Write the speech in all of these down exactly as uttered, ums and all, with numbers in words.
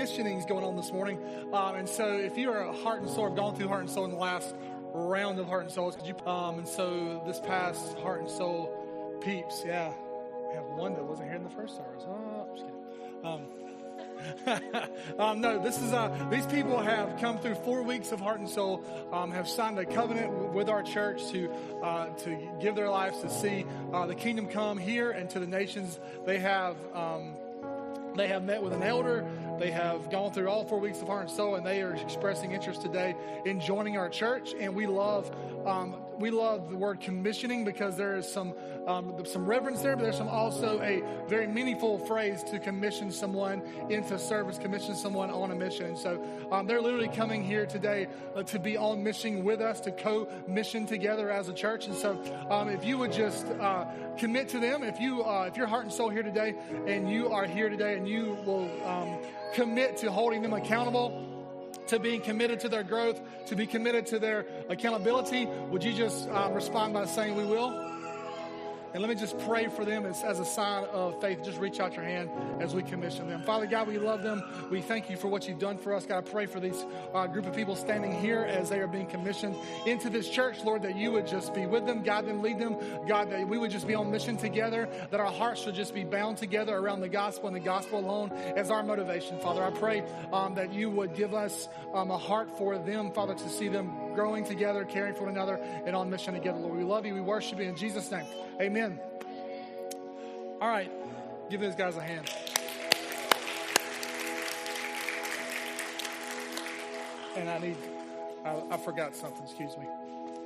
commissionings going on this morning. Um, and so if you are a Heart and Soul, have gone through Heart and Soul in the last round of Heart and Souls, could you, um, and so this past Heart and Soul peeps, yeah, we have one that wasn't here in the first service. Oh, I'm just kidding. Um, um, no, this is uh, these people have come through four weeks of Heart and Soul, um, have signed a covenant with our church to uh, to give their lives to see uh, the kingdom come here and to the nations. They have um, they have met with an elder. They have gone through all four weeks of Heart and Soul, and they are expressing interest today in joining our church. And we love um, we love the word commissioning because there is some um, some reverence there, but there's some also a very meaningful phrase to commission someone into service, commission someone on a mission. And so um, they're literally coming here today uh, to be on mission with us, to co-mission together as a church. And so um, if you would just uh, commit to them, if you uh, if you're Heart and Soul here today, and you are here today, and you will um, commit to holding them accountable, to being committed to their growth, to be committed to their accountability, would you just um, respond by saying we will? And let me just pray for them as, as a sign of faith. Just reach out your hand as we commission them. Father God, we love them. We thank you for what you've done for us. God, I pray for these uh, group of people standing here as they are being commissioned into this church, Lord, that you would just be with them, guide them, lead them. God, that we would just be on mission together, that our hearts should just be bound together around the gospel and the gospel alone as our motivation. Father, I pray um, that you would give us um, a heart for them, Father, to see them growing together, caring for one another, and on mission together, Lord. We love you. We worship you in Jesus' name. Amen. All right. Give these guys a hand. And I need, I, I forgot something. Excuse me.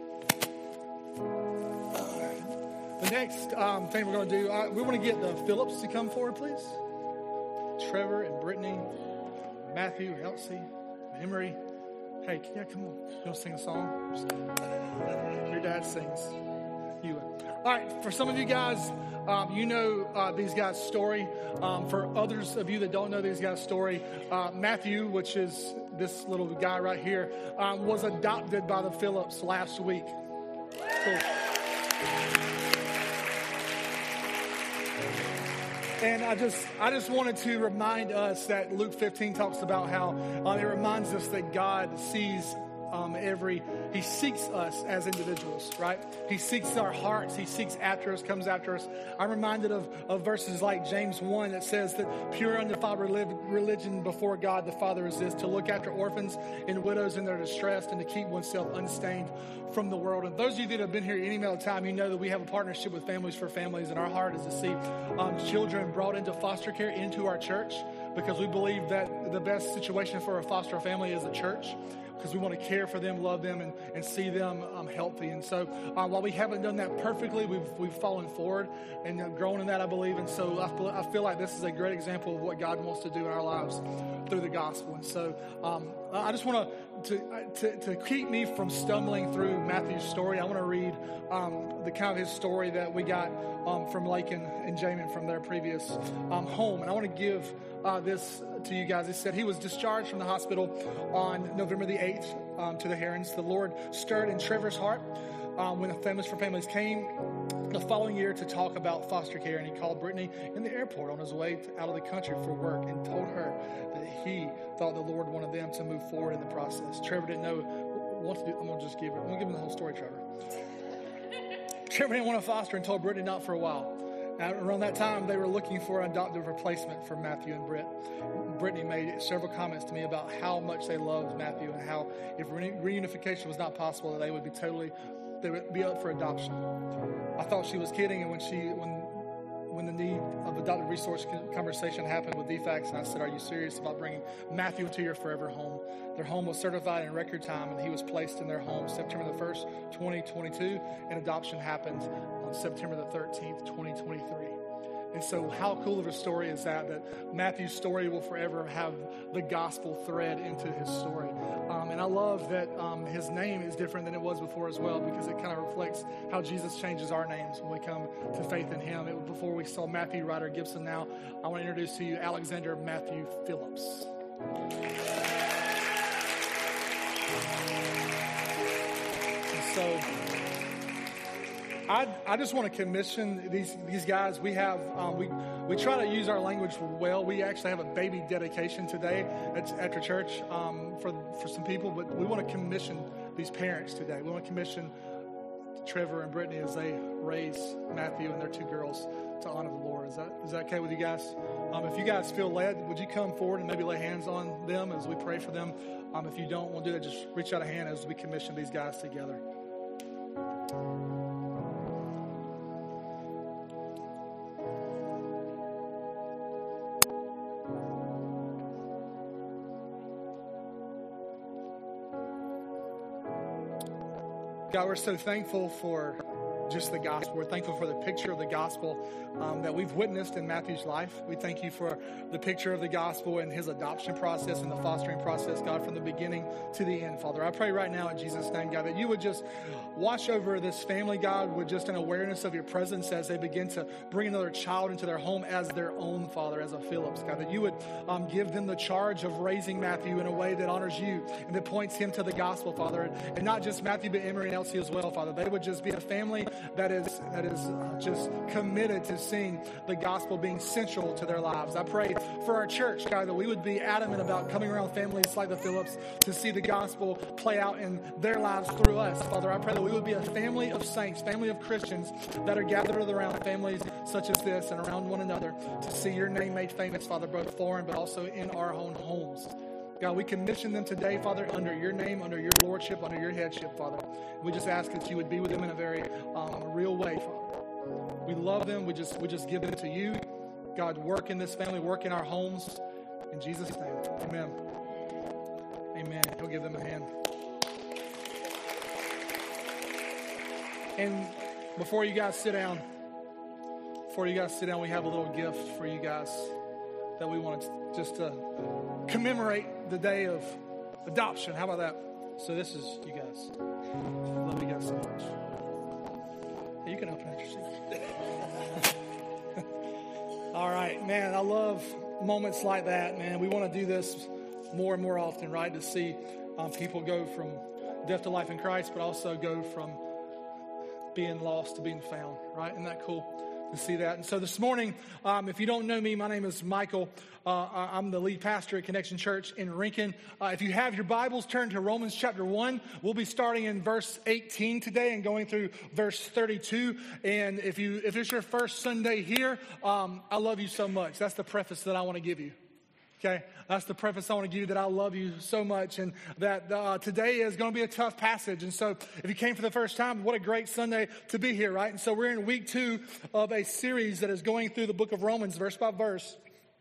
The next um, thing we're going to do, uh, we want to get the Phillips to come forward, please. Trevor and Brittany, Matthew, Elsie, Emery. Hey, yeah, come on. You want to sing a song? Your dad sings. You would. All right, for some of you guys, um, you know uh, these guys' story. Um, for others of you that don't know these guys' story, uh, Matthew, which is this little guy right here, um, was adopted by the Phillips last week. Cool. And I just I just wanted to remind us that Luke fifteen talks about how uh, it reminds us that God sees um, every, he seeks us as individuals, right? He seeks our hearts. He seeks after us, comes after us. I'm reminded of, of verses like James one that says that pure and undefiled religion before God the Father is this, to look after orphans and widows in their distress and to keep oneself unstained from the world. And those of you that have been here any amount of time, you know that we have a partnership with Families for Families, and our heart is to see um, children brought into foster care into our church, because we believe that the best situation for a foster family is a church, because we want to care for them, love them, and, and see them um, healthy. And so uh, while we haven't done that perfectly, we've we've fallen forward and uh, grown in that, I believe. And so I feel, I feel like this is a great example of what God wants to do in our lives through the gospel. And so um, I just want to, to to keep me from stumbling through Matthew's story, I want to read um, the kind of his story that we got um, from Lakin and Jamin from their previous um, home. And I want to give uh, this to you guys. It said he was discharged from the hospital on November the eighth um, to the Herons. The Lord stirred in Trevor's heart um, when the Families for Families came the following year to talk about foster care, and he called Brittany in the airport on his way to, out of the country for work, and told her that he thought the Lord wanted them to move forward in the process. Trevor didn't know what to do. I'm going to just give her, I'm going to give him the whole story, Trevor. Trevor didn't want to foster and told Brittany not for a while. Now, around that time, they were looking for an adoptive replacement for Matthew and Britt. Brittany made several comments to me about how much they loved Matthew and how if re- reunification was not possible, that they would be totally, they would be up for adoption. I thought she was kidding, and when she, when, when the need of adoptive resource conversation happened with D FACS, and I said, "Are you serious about bringing Matthew into your forever home?" Their home was certified in record time, and he was placed in their home September the first, twenty twenty-two, and adoption happened on September the thirteenth, twenty twenty-three. And so how cool of a story is that, that Matthew's story will forever have the gospel thread into his story. Um, and I love that um, his name is different than it was before as well, because it kind of reflects how Jesus changes our names when we come to faith in him. It, before we saw Matthew Ryder Gibson, now I want to introduce to you Alexander Matthew Phillips. And so I, I just want to commission these these guys. We have um, we we try to use our language well. We actually have a baby dedication today at, after church um, for, for some people, but we want to commission these parents today. We want to commission Trevor and Brittany as they raise Matthew and their two girls to honor the Lord. Is that is that okay with you guys? Um, if you guys feel led, would you come forward and maybe lay hands on them as we pray for them? Um, if you don't want to do that, just reach out a hand as we commission these guys together. God, we're so thankful for just the gospel. We're thankful for the picture of the gospel um, that we've witnessed in Matthew's life. We thank you for the picture of the gospel and his adoption process and the fostering process, God, from the beginning to the end, Father. I pray right now in Jesus' name, God, that you would just watch over this family, God, with just an awareness of your presence as they begin to bring another child into their home as their own, Father, as a Phillips, God, that you would um, give them the charge of raising Matthew in a way that honors you and that points him to the gospel, Father, and, and not just Matthew, but Emery and Elsie as well, Father. They would just be a family that is that is uh, just committed to seeing the gospel being central to their lives. I pray for our church, God, that we would be adamant about coming around families like the Phillips to see the gospel play out in their lives through us. Father, I pray that we would be a family of saints, family of Christians that are gathered around families such as this and around one another to see your name made famous, Father, both foreign but also in our own homes. God, we commission them today, Father, under your name, under your lordship, under your headship, Father. We just ask that you would be with them in a very um, real way, Father. We love them. We just we just give them to you. God, work in this family, work in our homes. In Jesus' name, amen. Amen. He'll give them a hand. And before you guys sit down, before you guys sit down, we have a little gift for you guys that we want to just to commemorate the day of adoption. How about that? So this is you guys. I love you guys so much. Hey, you can open it your seat. All right, man, I love moments like that, man. We want to do this more and more often, right? To see um, people go from death to life in Christ, but also go from being lost to being found, right? Isn't that cool to see that? And so this morning, um, if you don't know me, my name is Michael. Uh, I'm the lead pastor at Connection Church in Rincon. Uh, if you have your Bibles, turn to Romans chapter one. We'll be starting in verse eighteen today and going through verse thirty-two. And if you if it's your first Sunday here, um, I love you so much. That's the preface that I want to give you. Okay, that's the preface I want to give you, that I love you so much, and that uh, today is going to be a tough passage. And so if you came for the first time, what a great Sunday to be here, right? And so we're in week two of a series that is going through the book of Romans, verse by verse.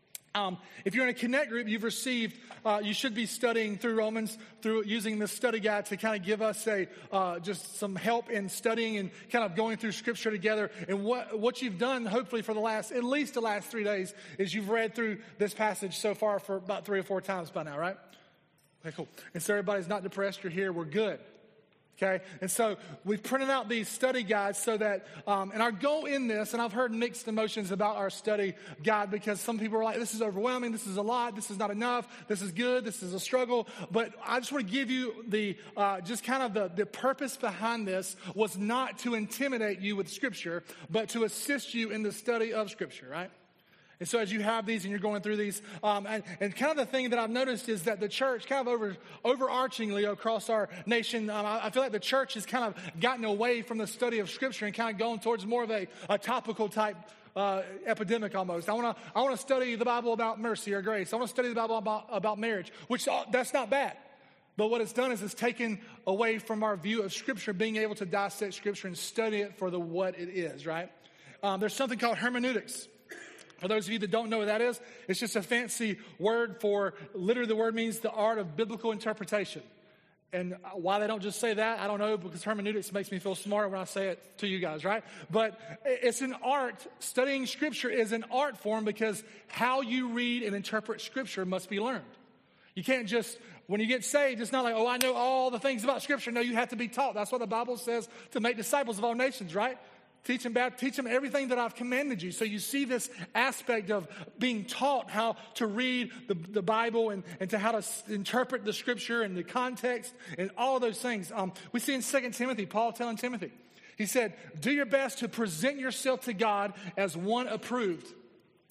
Um, if you're in a Connect group, you've received, uh, you should be studying through Romans, through using this study guide to kind of give us a uh, just some help in studying and kind of going through Scripture together. And what what you've done, hopefully for the last, at least the last three days, is you've read through this passage so far for about three or four times by now, right? Okay, cool. And so everybody's not depressed, you're here, we're good. Okay, and so we've printed out these study guides so that, um, and our goal in this, and I've heard mixed emotions about our study guide because some people are like, this is overwhelming, this is a lot, this is not enough, this is good, this is a struggle. But I just want to give you the, uh, just kind of the, the purpose behind this was not to intimidate you with Scripture, but to assist you in the study of Scripture, right? And so as you have these and you're going through these, um, and, and kind of the thing that I've noticed is that the church, kind of over overarchingly across our nation, um, I, I feel like the church has kind of gotten away from the study of Scripture and kind of going towards more of a, a topical type uh, epidemic almost. I want to I want to study the Bible about mercy or grace. I want to study the Bible about, about marriage, which uh, that's not bad. But what it's done is it's taken away from our view of Scripture, being able to dissect Scripture and study it for the what it is, right? Um, there's something called hermeneutics. For those of you that don't know what that is, it's just a fancy word for, literally the word means the art of biblical interpretation. And why they don't just say that, I don't know, because hermeneutics makes me feel smarter when I say it to you guys, right? But it's an art. Studying Scripture is an art form because how you read and interpret Scripture must be learned. You can't just, when you get saved, it's not like, oh, I know all the things about Scripture. No, you have to be taught. That's what the Bible says, to make disciples of all nations, right? Teach them, teach them everything that I've commanded you. So you see this aspect of being taught how to read the, the Bible and, and to how to s- interpret the Scripture and the context and all those things. Um, we see in Second Timothy, Paul telling Timothy, he said, do your best to present yourself to God as one approved.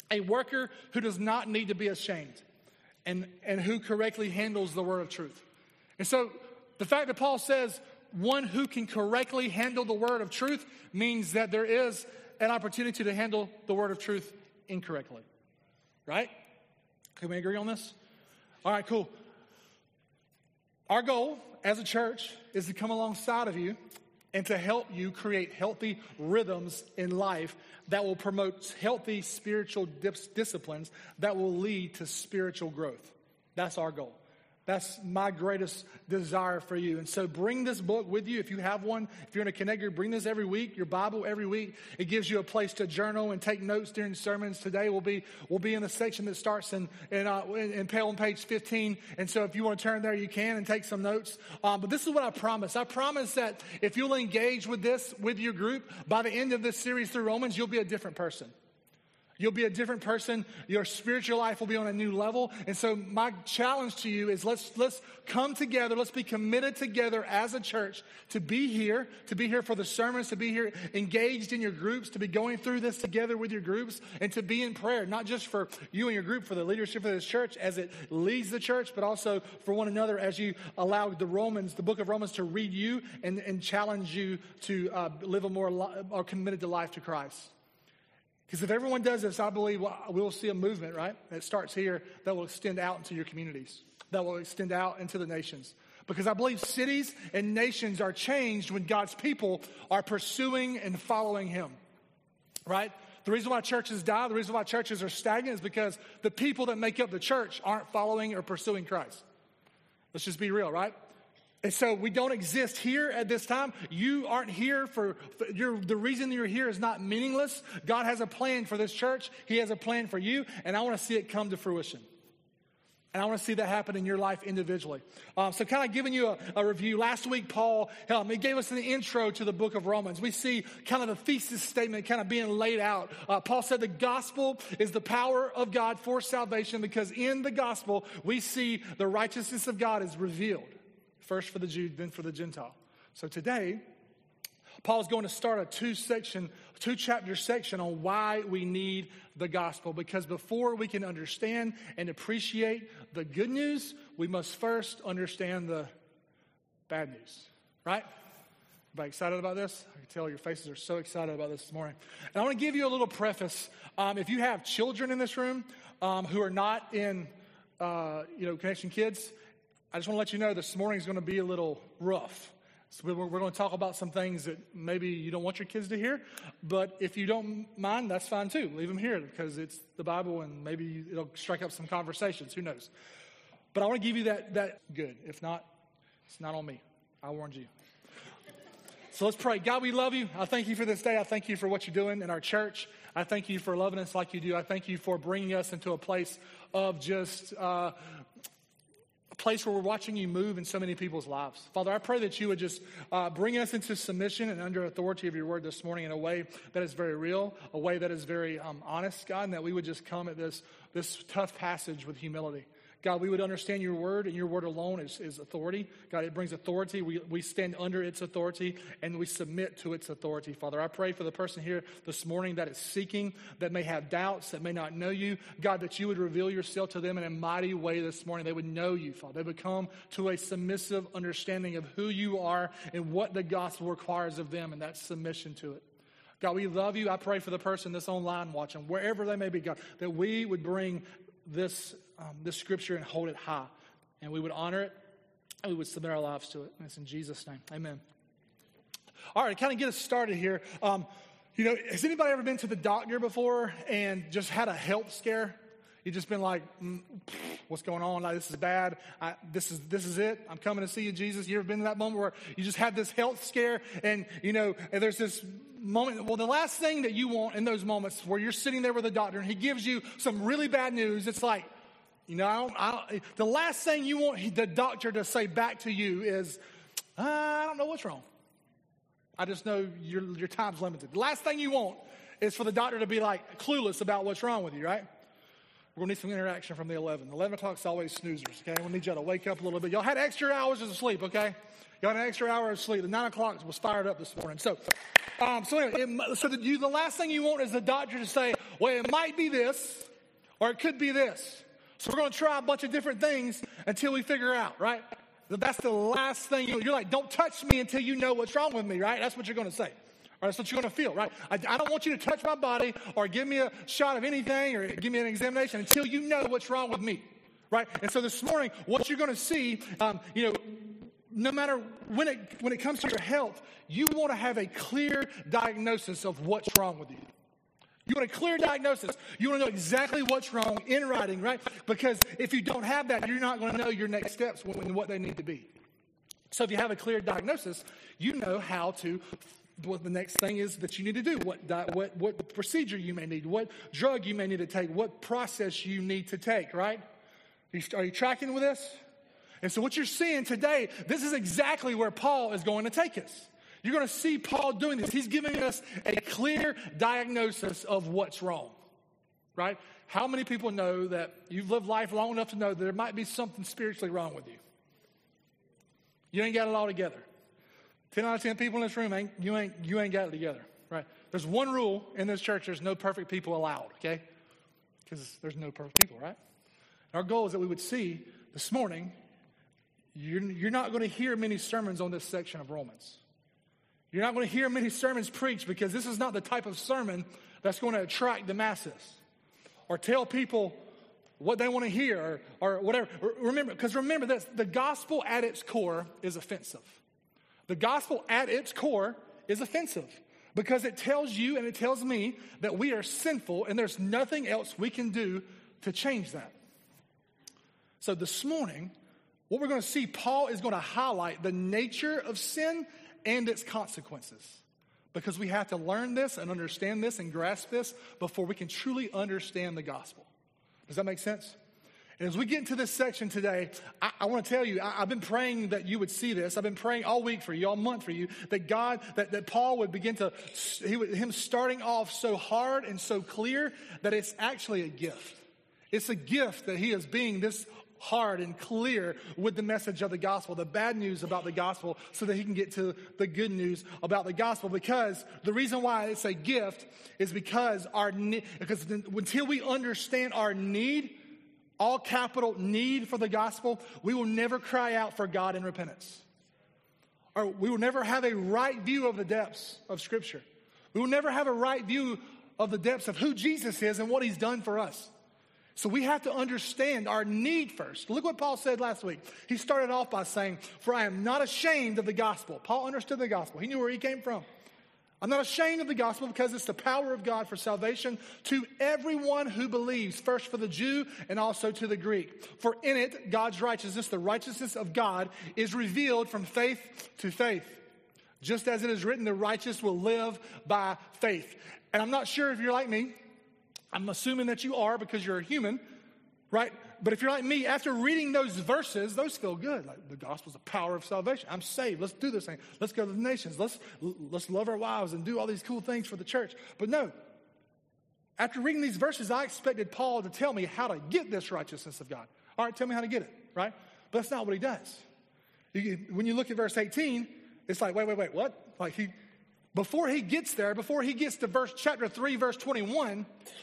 a worker who does not need to be ashamed, and, and who correctly handles the word of truth. And so the fact that Paul says one who can correctly handle the word of truth means that there is an opportunity to handle the word of truth incorrectly. Right? Can we agree on this? All right, cool. Our goal as a church is to come alongside of you and to help you create healthy rhythms in life that will promote healthy spiritual dis- disciplines that will lead to spiritual growth. That's our goal. That's my greatest desire for you. And so bring this book with you if you have one. If you're in a Connect group, bring this every week, your Bible every week. It gives you a place to journal and take notes during sermons. Today we'll be we'll be in the section that starts in in, uh, in, in on page fifteen. And so if you want to turn there, you can and take some notes. Um, but this is what I promise. I promise that if you'll engage with this with your group, by the end of this series through Romans, you'll be a different person. You'll be a different person. Your spiritual life will be on a new level. And so my challenge to you is let's let's come together. Let's be committed together as a church to be here, to be here for the sermons, to be here engaged in your groups, to be going through this together with your groups, and to be in prayer, not just for you and your group, for the leadership of this church as it leads the church, but also for one another as you allow the Romans, the book of Romans, to read you and, and challenge you to uh, live a more li- or committed to life to Christ. Because if everyone does this, I believe we'll see a movement, right, that starts here that will extend out into your communities, that will extend out into the nations. Because I believe cities and nations are changed when God's people are pursuing and following him, right? The reason why churches die, the reason why churches are stagnant is because the people that make up the church aren't following or pursuing Christ. Let's just be real, right? And so we don't exist here at this time. You aren't here for, for you're, the reason you're here is not meaningless. God has a plan for this church. He has a plan for you, and I want to see it come to fruition. And I want to see that happen in your life individually. Um, so kind of giving you a, a review. Last week, Paul, um, he gave us an intro to the book of Romans. We see kind of the thesis statement kind of being laid out. Uh, Paul said the gospel is the power of God for salvation because in the gospel, we see the righteousness of God is revealed. First for the Jew, then for the Gentile. So today, Paul's going to start a two-section, two-chapter section on why we need the gospel. Because before we can understand and appreciate the good news, we must first understand the bad news. Right? Everybody excited about this? I can tell your faces are so excited about this this morning. And I want to give you a little preface. Um, if you have children in this room um, who are not in, uh, you know, Connection Kids, I just want to let you know this morning is going to be a little rough. So we're, we're going to talk about some things that maybe you don't want your kids to hear. But if you don't mind, that's fine too. Leave them here because it's the Bible and maybe it'll strike up some conversations. Who knows? But I want to give you that, that good. If not, it's not on me. I warned you. So let's pray. God, we love you. I thank you for this day. I thank you for what you're doing in our church. I thank you for loving us like you do. I thank you for bringing us into a place of just... Uh, place where we're watching you move in so many people's lives. Father, I pray that you would just uh, bring us into submission and under authority of your word this morning in a way that is very real, a way that is very um, honest, God, and that we would just come at this, this tough passage with humility. God, we would understand your word, and your word alone is, is authority. God, it brings authority. We, we stand under its authority, and we submit to its authority. Father, I pray for the person here this morning that is seeking, that may have doubts, that may not know you. God, that you would reveal yourself to them in a mighty way this morning. They would know you, Father. They would come to a submissive understanding of who you are and what the gospel requires of them, and that submission to it. God, we love you. I pray for the person that's online watching, wherever they may be, God, that we would bring this um, this scripture and hold it high. And we would honor it, and we would submit our lives to it. And it's in Jesus' name. Amen. All right, to kind of get us started here. Um, you know, has anybody ever been to the doctor before and just had a health scare? You've just been like, mm, what's going on? Like, this is bad. I, this is this is it. I'm coming to see you, Jesus. You ever been to that moment where you just had this health scare and, you know, and there's this moment. Well, the last thing that you want in those moments where you're sitting there with a doctor and he gives you some really bad news, it's like, you know, I don't, I don't, the last thing you want the doctor to say back to you is, I don't know what's wrong. I just know your your time's limited. The last thing you want is for the doctor to be like clueless about what's wrong with you, right? we're going to need some interaction from the eleven. eleven o'clock's always snoozers, okay? We'll need y'all to wake up a little bit. Y'all had extra hours of sleep, okay? Y'all had an extra hour of sleep. The nine o'clock was fired up this morning. So, um, so anyway, it, so the, you, the last thing you want is the doctor to say, well, it might be this, or it could be this. So we're going to try a bunch of different things until we figure out, right? That's the last thing. You, you're like, don't touch me until you know what's wrong with me, right? That's what you're going to say. Or that's what you're going to feel, right? I, I don't want you to touch my body or give me a shot of anything or give me an examination until you know what's wrong with me, right? And so this morning, what you're going to see, um, you know, no matter when it when it comes to your health, you want to have a clear diagnosis of what's wrong with you. You want a clear diagnosis. You want to know exactly what's wrong in writing, right? Because if you don't have that, you're not going to know your next steps and what they need to be. So if you have a clear diagnosis, you know how to, what the next thing is that you need to do, what, di- what, what procedure you may need, what drug you may need to take, what process you need to take, right? Are you, are you tracking with this? And so what you're seeing today, this is exactly where Paul is going to take us. You're going to see Paul doing this. He's giving us a clear diagnosis of what's wrong, right? How many people know that you've lived life long enough to know that there might be something spiritually wrong with you? You ain't got it all together. ten out of ten people in this room, ain't, you, ain't, you ain't got it together, right? There's one rule in this church. There's no perfect people allowed, okay? Because there's no perfect people, right? Our goal is that we would see this morning, you're, you're not going to hear many sermons on this section of Romans. You're not going to hear many sermons preached because this is not the type of sermon that's going to attract the masses or tell people what they want to hear or, or whatever. Remember, because remember this, the gospel at its core is offensive. The gospel at its core is offensive because it tells you and it tells me that we are sinful and there's nothing else we can do to change that. So this morning, what we're going to see, Paul is going to highlight the nature of sin and its consequences. Because we have to learn this and understand this and grasp this before we can truly understand the gospel. Does that make sense? And as we get into this section today, I, I want to tell you, I, I've been praying that you would see this. I've been praying all week for you, all month for you, that God, that, that Paul would begin to, he would, him starting off so hard and so clear that it's actually a gift. It's a gift that he is being this hard and clear with the message of the gospel, the bad news about the gospel, so that he can get to the good news about the gospel. Because the reason why it's a gift is because our because until we understand our need, all capital need for the gospel, we will never cry out for God in repentance. Or we will never have a right view of the depths of Scripture. We will never have a right view of the depths of who Jesus is and what he's done for us. So we have to understand our need first. Look what Paul said last week. He started off by saying, for I am not ashamed of the gospel. Paul understood the gospel. He knew where he came from. I'm not ashamed of the gospel because it's the power of God for salvation to everyone who believes, first for the Jew and also to the Greek. For in it, God's righteousness, the righteousness of God, is revealed from faith to faith. Just as it is written, the righteous will live by faith. And I'm not sure if you're like me. I'm assuming that you are because you're a human, right? But if you're like me, after reading those verses, those feel good. Like the gospel's the power of salvation. I'm saved. Let's do this thing. Let's go to the nations. Let's, let's love our wives and do all these cool things for the church. But no, after reading these verses, I expected Paul to tell me how to get this righteousness of God. All right, tell me how to get it, right? But that's not what he does. You, when you look at verse eighteen, it's like, wait, wait, wait, what? Like he, before he gets there, before he gets to verse chapter three, verse twenty-one,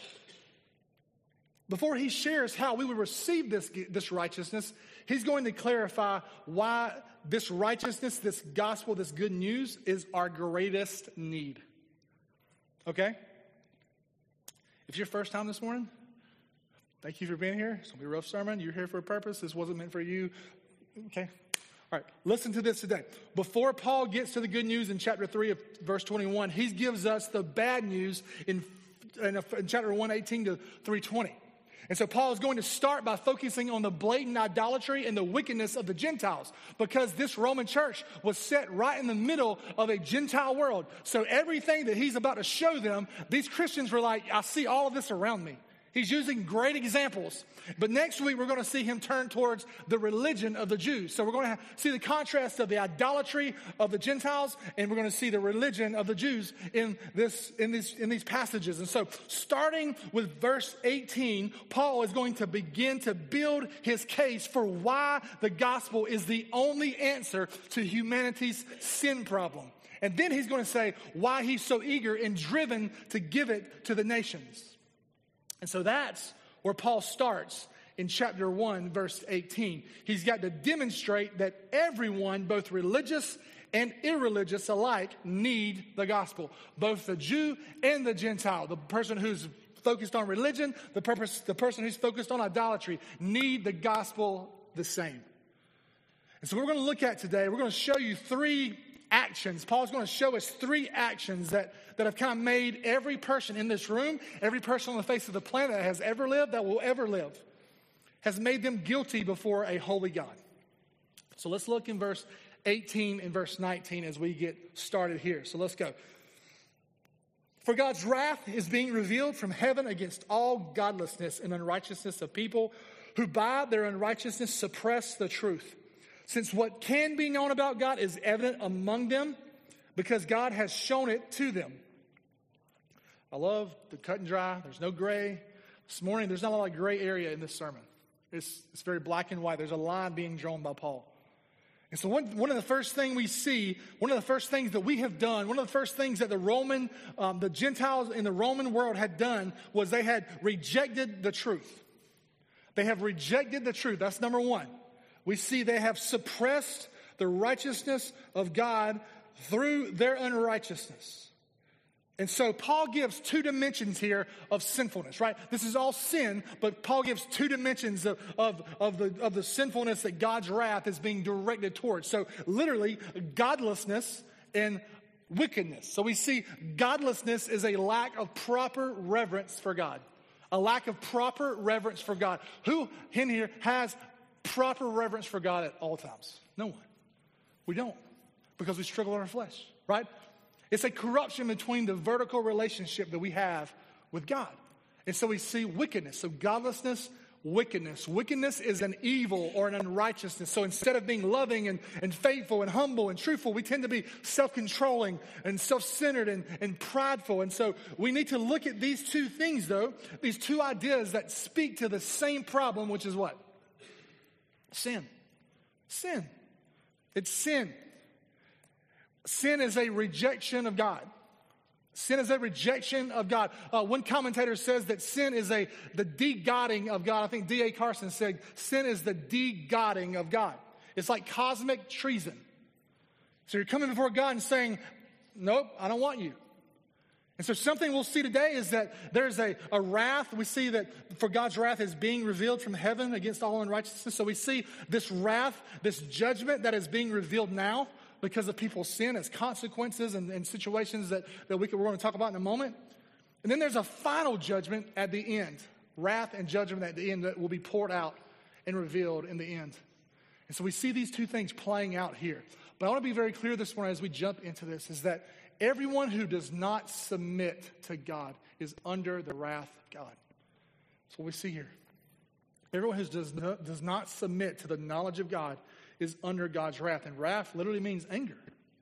before he shares how we would receive this, this righteousness, he's going to clarify why this righteousness, this gospel, this good news is our greatest need. Okay? If you're first time this morning, thank you for being here. It's going to be a rough sermon. You're here for a purpose. This wasn't meant for you. Okay? All right, listen to this today. Before Paul gets to the good news in chapter three of verse twenty-one, he gives us the bad news in, in, in chapter one eighteen to three twenty. And so Paul is going to start by focusing on the blatant idolatry and the wickedness of the Gentiles, because this Roman church was set right in the middle of a Gentile world. So everything that he's about to show them, these Christians were like, I see all of this around me. He's using great examples. But next week, we're going to see him turn towards the religion of the Jews. So we're going to see the contrast of the idolatry of the Gentiles, and we're going to see the religion of the Jews in this in these in these passages. And so starting with verse eighteen, Paul is going to begin to build his case for why the gospel is the only answer to humanity's sin problem. And then he's going to say why he's so eager and driven to give it to the nations. And so that's where Paul starts in chapter one, verse eighteen. He's got to demonstrate that everyone, both religious and irreligious alike, need the gospel. Both the Jew and the Gentile, the person who's focused on religion, the, purpose, the person who's focused on idolatry, need the gospel the same. And so what we're going to look at today, we're going to show you three actions. Paul's going to show us three actions that, that have kind of made every person in this room, every person on the face of the planet that has ever lived, that will ever live, has made them guilty before a holy God. So let's look in verse eighteen and verse nineteen as we get started here. So let's go. For God's wrath is being revealed from heaven against all godlessness and unrighteousness of people who by their unrighteousness suppress the truth. Since what can be known about God is evident among them because God has shown it to them. I love the cut and dry. There's no gray. This morning, there's not a lot of gray area in this sermon. It's, it's very black and white. There's a line being drawn by Paul. And so one, one of the first things we see, one of the first things that we have done, one of the first things that the Roman, um, the Gentiles in the Roman world had done was they had rejected the truth. They have rejected the truth. That's number one. We see they have suppressed the righteousness of God through their unrighteousness. And so Paul gives two dimensions here of sinfulness, right? This is all sin, but Paul gives two dimensions of, of, of, the, of the sinfulness that God's wrath is being directed towards. So literally, godlessness and wickedness. So we see godlessness is a lack of proper reverence for God. A lack of proper reverence for God. Who in here has proper reverence for God at all times? No one. We don't, because we struggle in our flesh, right? It's a corruption between the vertical relationship that we have with God. And so we see wickedness. So godlessness, wickedness. Wickedness is an evil or an unrighteousness. So instead of being loving and, and faithful and humble and truthful, we tend to be self-controlling and self-centered and, and prideful. And so we need to look at these two things, though, these two ideas that speak to the same problem, which is what? Sin. Sin. It's sin. Sin is a rejection of God. Sin is a rejection of God. Uh, one commentator says that sin is a the de-godding of God. I think D A Carson said sin is the de-godding of God. It's like cosmic treason. So you're coming before God and saying, nope, I don't want you. And so something we'll see today is that there's a, a wrath. We see that for God's wrath is being revealed from heaven against all unrighteousness. So we see this wrath, this judgment that is being revealed now because of people's sin as consequences and, and situations that, that we could, we're going to talk about in a moment. And then there's a final judgment at the end. Wrath and judgment at the end that will be poured out and revealed in the end. And so we see these two things playing out here. But I want to be very clear this morning as we jump into this is that everyone who does not submit to God is under the wrath of God. That's what we see here. Everyone who does not, does not submit to the knowledge of God is under God's wrath. And wrath literally means anger.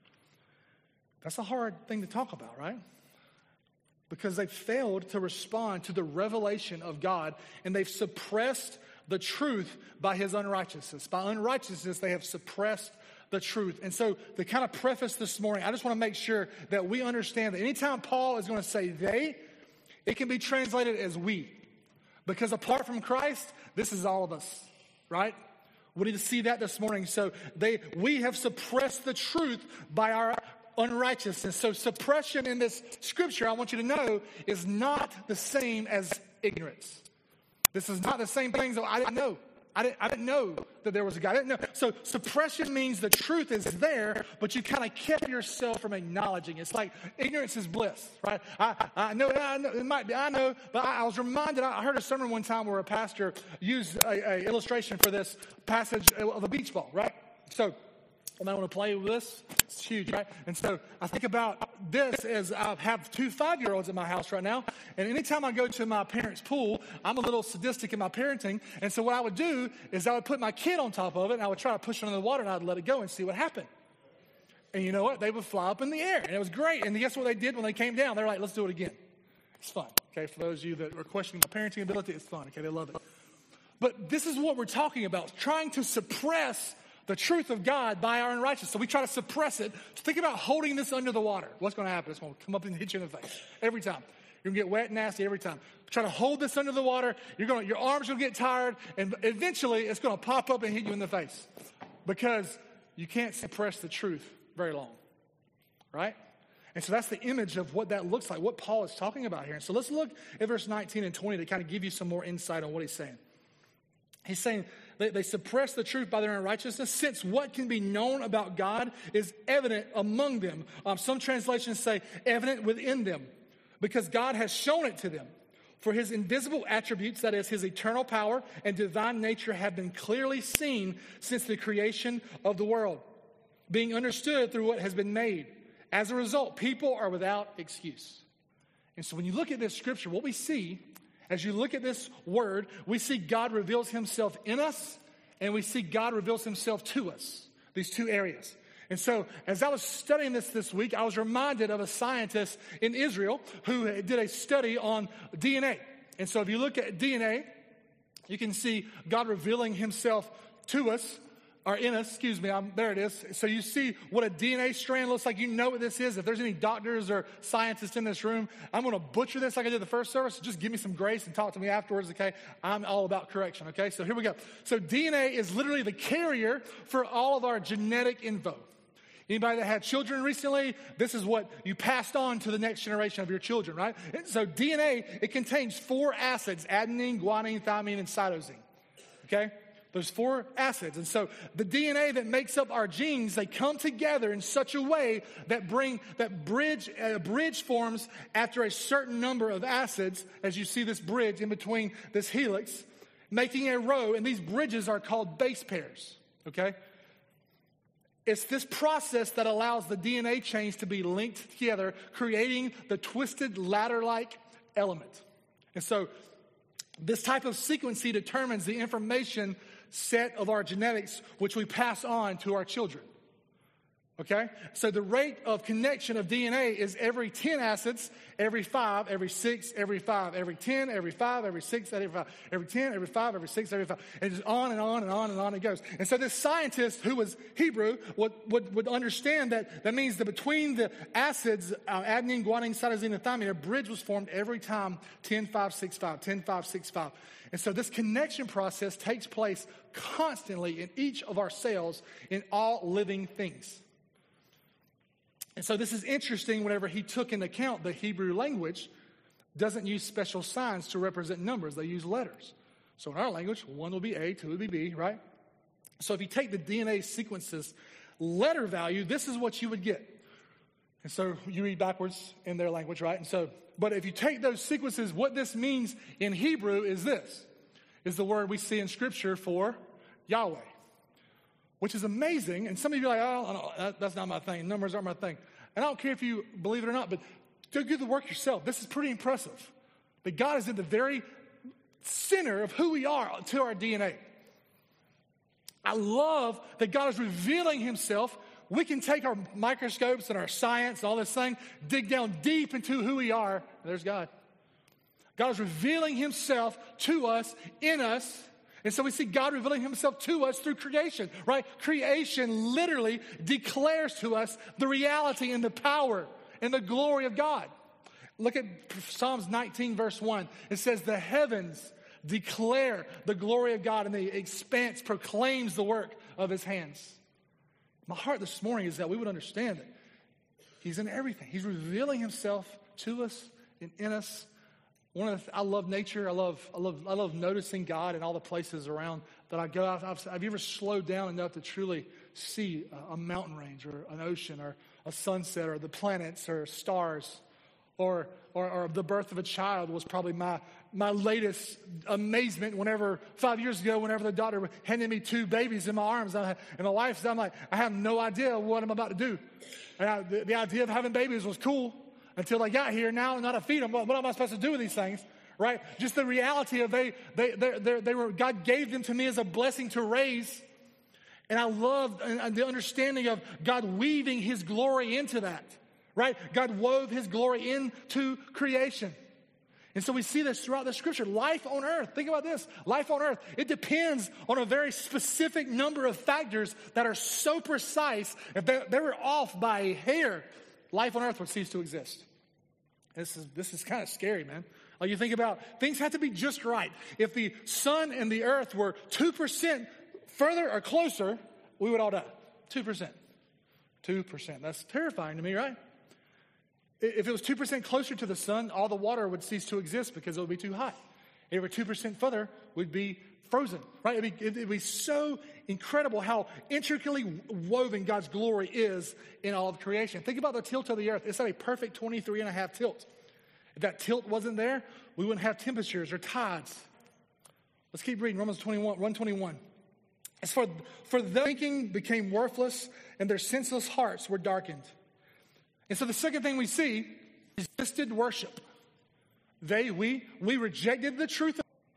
That's a hard thing to talk about, right? Because they failed to respond to the revelation of God, and they've suppressed the truth by his unrighteousness. By unrighteousness, they have suppressed the truth. And so to kind of preface this morning, I just want to make sure that we understand that anytime Paul is going to say they, it can be translated as we. Because apart from Christ, this is all of us, right? We need to see that this morning. So they, we have suppressed the truth by our unrighteousness. So suppression in this scripture, I want you to know, is not the same as ignorance. This is not the same thing. So I didn't know. I didn't, I didn't know that there was a God. I didn't know. So suppression means the truth is there, but you kind of kept yourself from acknowledging. It's like ignorance is bliss, right? I, I know, I know, it might be, I know, but I, I was reminded, I heard a sermon one time where a pastor used a, a illustration for this passage of a beach ball, right? So And I want to play with this. It's huge, right? And so I think about this as I have two five-year-olds in my house right now. And anytime I go to my parents' pool, I'm a little sadistic in my parenting. And so what I would do is I would put my kid on top of it, and I would try to push it under the water, and I'd let it go and see what happened. And you know what? They would fly up in the air, and it was great. And guess what they did when they came down? They were like, let's do it again. It's fun, okay? For those of you that are questioning my parenting ability, it's fun, okay? They love it. But this is what we're talking about, trying to suppress the truth of God by our unrighteousness. So we try to suppress it. So think about holding this under the water. What's going to happen? It's going to come up and hit you in the face every time. You're going to get wet and nasty every time. Try to hold this under the water. You're going to, your arms are going to get tired, and eventually it's going to pop up and hit you in the face because you can't suppress the truth very long, right? And so that's the image of what that looks like, what Paul is talking about here. And so let's look at verse nineteen and twenty to kind of give you some more insight on what he's saying. He's saying they, they suppress the truth by their unrighteousness, since what can be known about God is evident among them. Um, some translations say evident within them, because God has shown it to them. For his invisible attributes, that is, his eternal power and divine nature, have been clearly seen since the creation of the world, being understood through what has been made. As a result, people are without excuse. And so when you look at this scripture, what we see, as you look at this word, we see God reveals himself in us, and we see God reveals himself to us, these two areas. And so as I was studying this this week, I was reminded of a scientist in Israel who did a study on D N A. And so if you look at D N A, you can see God revealing himself to us, or in us, excuse me, I'm, there it is. So you see what a D N A strand looks like. You know what this is. If there's any doctors or scientists in this room, I'm going to butcher this like I did the first service. Just give me some grace and talk to me afterwards, okay? I'm all about correction, okay? So here we go. So D N A is literally the carrier for all of our genetic info. Anybody that had children recently, this is what you passed on to the next generation of your children, right? And so D N A, it contains four acids: adenine, guanine, thymine, and cytosine, okay? There's four acids. And so the D N A that makes up our genes, they come together in such a way that bring, that bridge, a bridge forms after a certain number of acids, as you see this bridge in between this helix, making a row, and these bridges are called base pairs, okay? It's this process that allows the D N A chains to be linked together, creating the twisted ladder-like element. And so this type of sequencing determines the information set of our genetics, which we pass on to our children. Okay? So the rate of connection of D N A is every ten acids, every five, every six, every five, every ten, every five, every six, every five, every ten, every five, every six, every five. And it's on and on and on and on it goes. And so this scientist who was Hebrew would, would, would understand that that means that between the acids, uh, adenine, guanine, cytosine, and thymine, a bridge was formed every time ten, five, six, five, ten, five, six, five. And so this connection process takes place constantly in each of our cells in all living things. And so this is interesting whenever he took into account the Hebrew language doesn't use special signs to represent numbers. They use letters. So in our language, one will be A, two will be B, right? So if you take the D N A sequences letter value, this is what you would get. And so you read backwards in their language, right? And so, but if you take those sequences, what this means in Hebrew is this, is the word we see in Scripture for Yahweh, which is amazing. And some of you are like, oh, no, that's not my thing. Numbers aren't my thing. And I don't care if you believe it or not, but do do the work yourself. This is pretty impressive. That God is in the very center of who we are to our D N A. I love that God is revealing himself. We can take our microscopes and our science and all this thing, dig down deep into who we are. There's God. God is revealing himself to us, in us. And so we see God revealing himself to us through creation, right? Creation literally declares to us the reality and the power and the glory of God. Look at Psalms nineteen, verse one. It says, the heavens declare the glory of God, and the expanse proclaims the work of his hands. My heart this morning is that we would understand that he's in everything. He's revealing himself to us and in us. One of the, I love nature. I love, I love, I love noticing God in all the places around that I go. I've, I've, have you ever slowed down enough to truly see a, a mountain range or an ocean or a sunset or the planets or stars Or, or, or the birth of a child was probably my, my latest amazement whenever, five years ago, whenever the doctor handed me two babies in my arms. And, I, and my wife said, I'm like, I have no idea what I'm about to do. And I, the, the idea of having babies was cool until they got here. Now I'm not to feed them. What, what am I supposed to do with these things? Right? Just the reality of they, they, they, they, they were, God gave them to me as a blessing to raise. And I love the understanding of God weaving his glory into that. Right? God wove his glory into creation. And so we see this throughout the scripture. Life on earth, think about this. Life on earth, it depends on a very specific number of factors that are so precise. If they, they were off by a hair, life on earth would cease to exist. This is, this is kind of scary, man. Like you think about, things have to be just right. If the sun and the earth were two percent further or closer, we would all die. two percent. two percent. That's terrifying to me, right? If it was two percent closer to the sun, all the water would cease to exist because it would be too hot. If it were two percent further, we'd be frozen, right? It'd be, it'd be so incredible how intricately woven God's glory is in all of creation. Think about the tilt of the earth. It's at a perfect twenty-three and a half tilt. If that tilt wasn't there, we wouldn't have temperatures or tides. Let's keep reading Romans twenty-one, one twenty-one. As for, for their thinking became worthless and their senseless hearts were darkened. And so the second thing we see is resisted worship. They, we, we rejected the truth.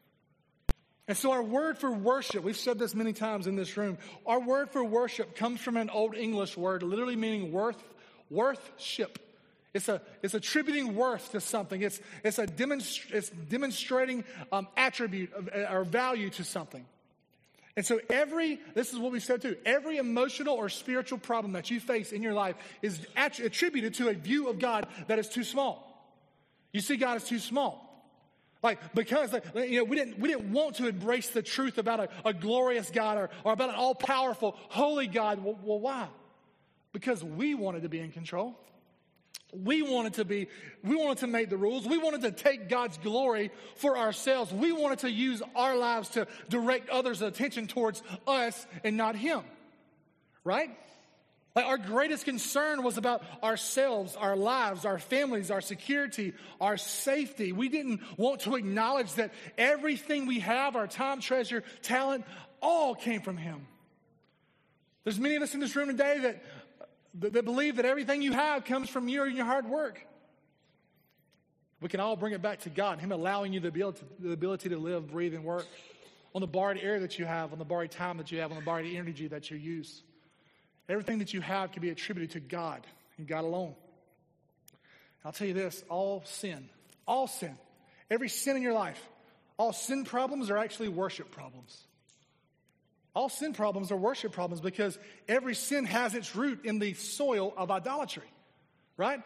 And so our word for worship, we've said this many times in this room, our word for worship comes from an Old English word, literally meaning worth, worth-ship. It's a, it's attributing worth to something. It's, it's a demonst- it's demonstrating um, attribute of, or value to something. And so every, this is what we said too, every emotional or spiritual problem that you face in your life is attributed to a view of God that is too small. You see God as too small. Like, because, like, you know, we didn't, we didn't want to embrace the truth about a, a glorious God or, or about an all-powerful, holy God. Well, well, why? Because we wanted to be in control. We wanted to be, we wanted to make the rules. We wanted to take God's glory for ourselves. We wanted to use our lives to direct others' attention towards us and not him. Right? Like our greatest concern was about ourselves, our lives, our families, our security, our safety. We didn't want to acknowledge that everything we have, our time, treasure, talent, all came from him. There's many of us in this room today that that believe that everything you have comes from you and your hard work. We can all bring it back to God, him allowing you the ability, the ability to live, breathe, and work on the borrowed air that you have, on the borrowed time that you have, on the borrowed energy that you use. Everything that you have can be attributed to God and God alone. I'll tell you this, all sin, all sin, every sin in your life, all sin problems are actually worship problems. All sin problems are worship problems because every sin has its root in the soil of idolatry, right?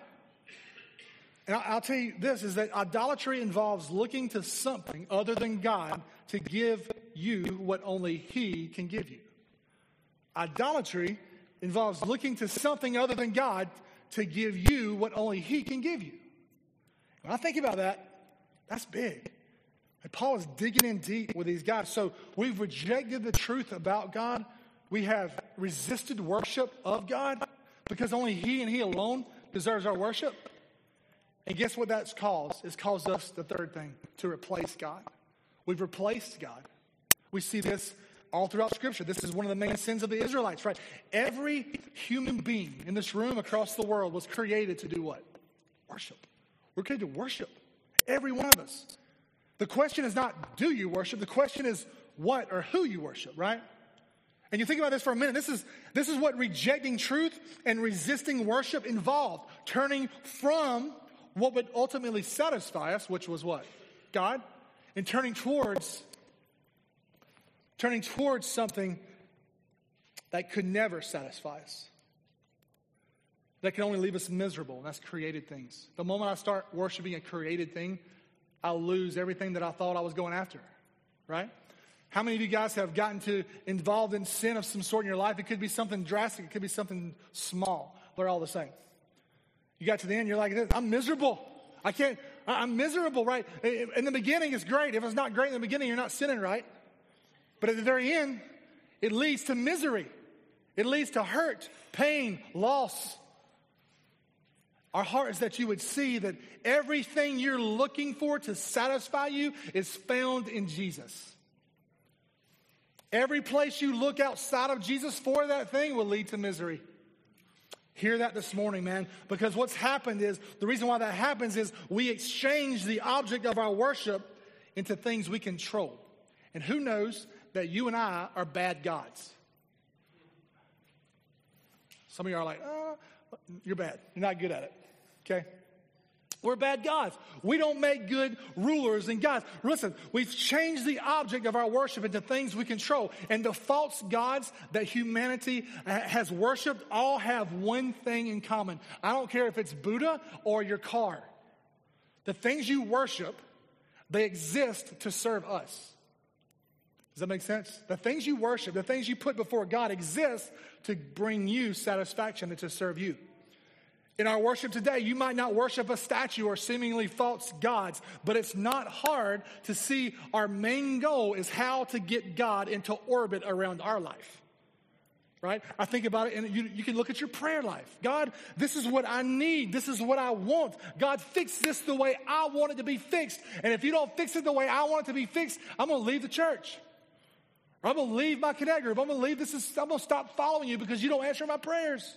And I'll tell you this, is that idolatry involves looking to something other than God to give you what only he can give you. Idolatry involves looking to something other than God to give you what only he can give you. When I think about that, that's big. And Paul is digging in deep with these guys. So we've rejected the truth about God. We have resisted worship of God because only he and he alone deserves our worship. And guess what that's caused? It's caused us, the third thing, to replace God. We've replaced God. We see this all throughout Scripture. This is one of the main sins of the Israelites, right? Every human being in this room across the world was created to do what? Worship. We're created to worship. Every one of us. The question is not, do you worship? The question is, what or who you worship, right? And you think about this for a minute. This is, this is what rejecting truth and resisting worship involved. Turning from what would ultimately satisfy us, which was what? God. And turning towards, turning towards something that could never satisfy us. That can only leave us miserable, and that's created things. The moment I start worshiping a created thing, I'll lose everything that I thought I was going after, right? How many of you guys have gotten to involved in sin of some sort in your life? It could be something drastic. It could be something small. They're all the same. You got to the end, you're like, I'm miserable. I can't, I'm miserable, right? In the beginning, it's great. If it's not great in the beginning, you're not sinning, right? But at the very end, it leads to misery. It leads to hurt, pain, loss. Our heart is that you would see that everything you're looking for to satisfy you is found in Jesus. Every place you look outside of Jesus for that thing will lead to misery. Hear that this morning, man, because what's happened is, the reason why that happens is we exchange the object of our worship into things we control. And who knows that you and I are bad gods? Some of you are like, oh, you're bad. You're not good at it. Okay? We're bad gods. We don't make good rulers and gods. Listen, we've changed the object of our worship into things we control. And the false gods that humanity has worshiped all have one thing in common. I don't care if it's Buddha or your car. The things you worship, they exist to serve us. Does that make sense? The things you worship, the things you put before God exist to bring you satisfaction and to serve you. In our worship today, you might not worship a statue or seemingly false gods, but it's not hard to see our main goal is how to get God into orbit around our life. Right? I think about it, and you, you can look at your prayer life. God, this is what I need. This is what I want. God, fix this the way I want it to be fixed. And if you don't fix it the way I want it to be fixed, I'm going to leave the church. Or I'm going to leave my connect group. I'm going to leave this. I'm going to stop following you because you don't answer my prayers.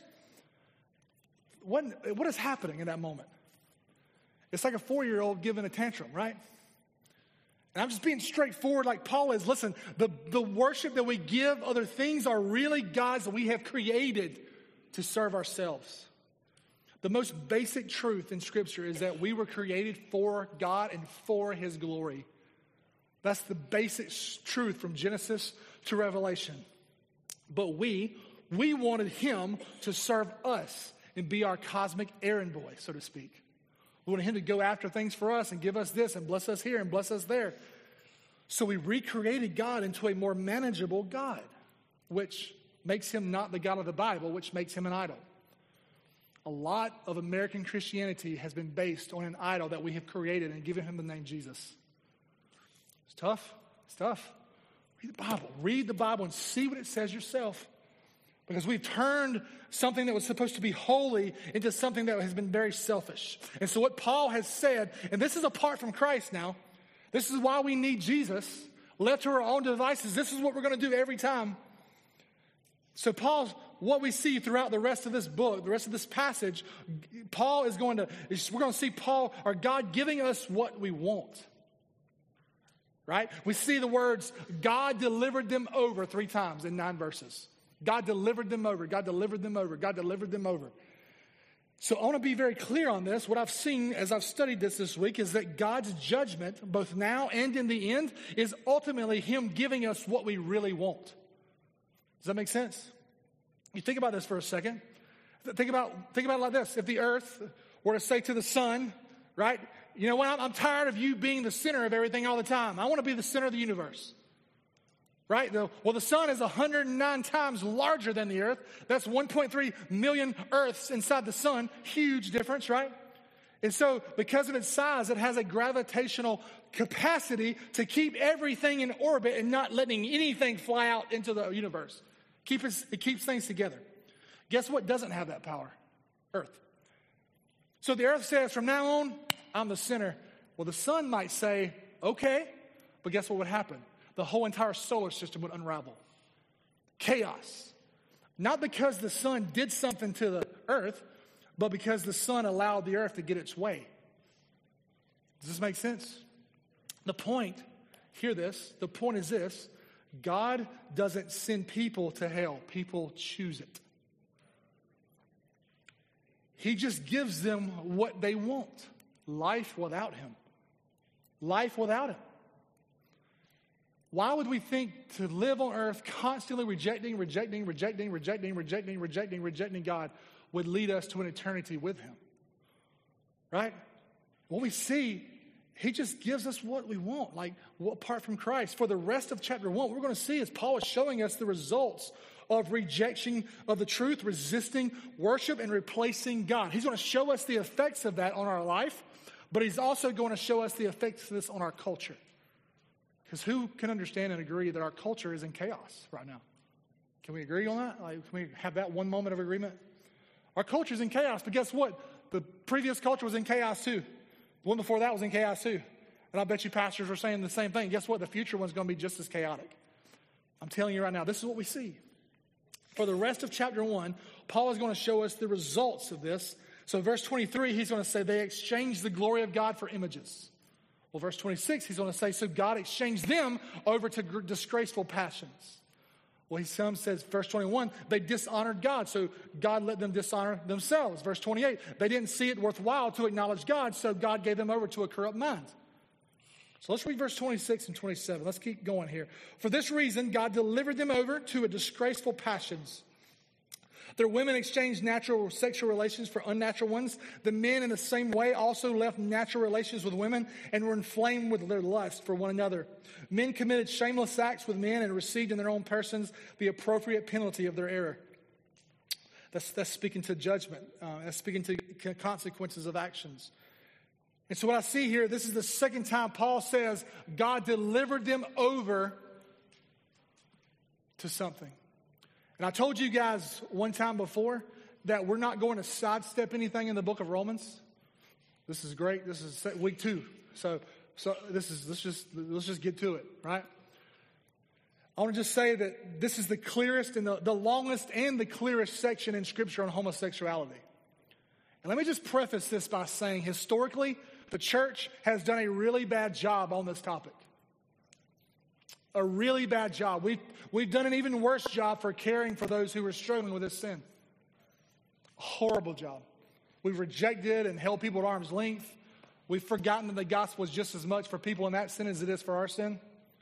What, what is happening in that moment? It's like a four-year-old giving a tantrum, right? And I'm just being straightforward like Paul is. Listen, the, the worship that we give other things are really gods that we have created to serve ourselves. The most basic truth in Scripture is that we were created for God and for His glory. That's the basic truth from Genesis to Revelation. But we, we wanted Him to serve us and be our cosmic errand boy, so to speak. We wanted Him to go after things for us and give us this and bless us here and bless us there. So we recreated God into a more manageable God, which makes Him not the God of the Bible, which makes Him an idol. A lot of American Christianity has been based on an idol that we have created and given Him the name Jesus. It's tough. It's tough. Read the Bible. Read the Bible and see what it says yourself. Because we've turned something that was supposed to be holy into something that has been very selfish. And so what Paul has said, and this is apart from Christ now, this is why we need Jesus. Left to our own devices, this is what we're going to do every time. So Paul's, what we see throughout the rest of this book, the rest of this passage, Paul is going to, we're going to see Paul, or God giving us what we want. Right? We see the words, God delivered them over three times in nine verses. God delivered them over. God delivered them over. God delivered them over. So I want to be very clear on this. What I've seen as I've studied this this week is that God's judgment, both now and in the end, is ultimately Him giving us what we really want. Does that make sense? You think about this for a second. Think about, think about it like this. If the earth were to say to the sun, right, you know what, I'm, I'm tired of you being the center of everything all the time. I want to be the center of the universe. Right? Well, the sun is one hundred nine times larger than the earth. That's one point three million earths inside the sun. Huge difference, right? And so because of its size, it has a gravitational capacity to keep everything in orbit and not letting anything fly out into the universe. Keep it, it keeps things together. Guess what doesn't have that power? Earth. So the earth says, from now on, I'm the center. Well, the sun might say, okay, but guess what would happen? The whole entire solar system would unravel. Chaos. Not because the sun did something to the earth, but because the sun allowed the earth to get its way. Does this make sense? The point, hear this, the point is this: God doesn't send people to hell. People choose it. He just gives them what they want. Life without Him. Life without Him. Why would we think to live on earth constantly rejecting, rejecting, rejecting, rejecting, rejecting, rejecting, rejecting God would lead us to an eternity with Him? Right? What we see, He just gives us what we want, like apart from Christ. For the rest of chapter one, what we're going to see is Paul is showing us the results of rejection of the truth, resisting worship, and replacing God. He's going to show us the effects of that on our life, but He's also going to show us the effects of this on our culture. Because who can understand and agree that our culture is in chaos right now? Can we agree on that? Like, can we have that one moment of agreement? Our culture is in chaos, but guess what? The previous culture was in chaos too. The one before that was in chaos too. And I bet you pastors were saying the same thing. Guess what? The future one's going to be just as chaotic. I'm telling you right now, this is what we see. For the rest of chapter one, Paul is going to show us the results of this. So verse twenty-three, he's going to say they exchanged the glory of God for images. Well, verse twenty-six, he's going to say, so God exchanged them over to gr- disgraceful passions. Well, he some says, verse twenty-one, they dishonored God, so God let them dishonor themselves. Verse twenty-eight, they didn't see it worthwhile to acknowledge God, so God gave them over to a corrupt mind. So let's read verse twenty-six and twenty-seven. Let's keep going here. For this reason, God delivered them over to a disgraceful passions. Their women exchanged natural sexual relations for unnatural ones. The men in the same way also left natural relations with women and were inflamed with their lust for one another. Men committed shameless acts with men and received in their own persons the appropriate penalty of their error. That's, that's speaking to judgment. Uh, that's speaking to consequences of actions. And so what I see here, this is the second time Paul says God delivered them over to something. And I told you guys one time before that we're not going to sidestep anything in the book of Romans. This is great. This is week two. So, so this is let's just let's just get to it, right? I want to just say that this is the clearest and the, the longest and the clearest section in Scripture on homosexuality. And let me just preface this by saying, historically, the church has done a really bad job on this topic. A really bad job. We've, we've done an even worse job for caring for those who are struggling with this sin. A horrible job. We've rejected and held people at arm's length. We've forgotten that the gospel is just as much for people in that sin as it is for our sin.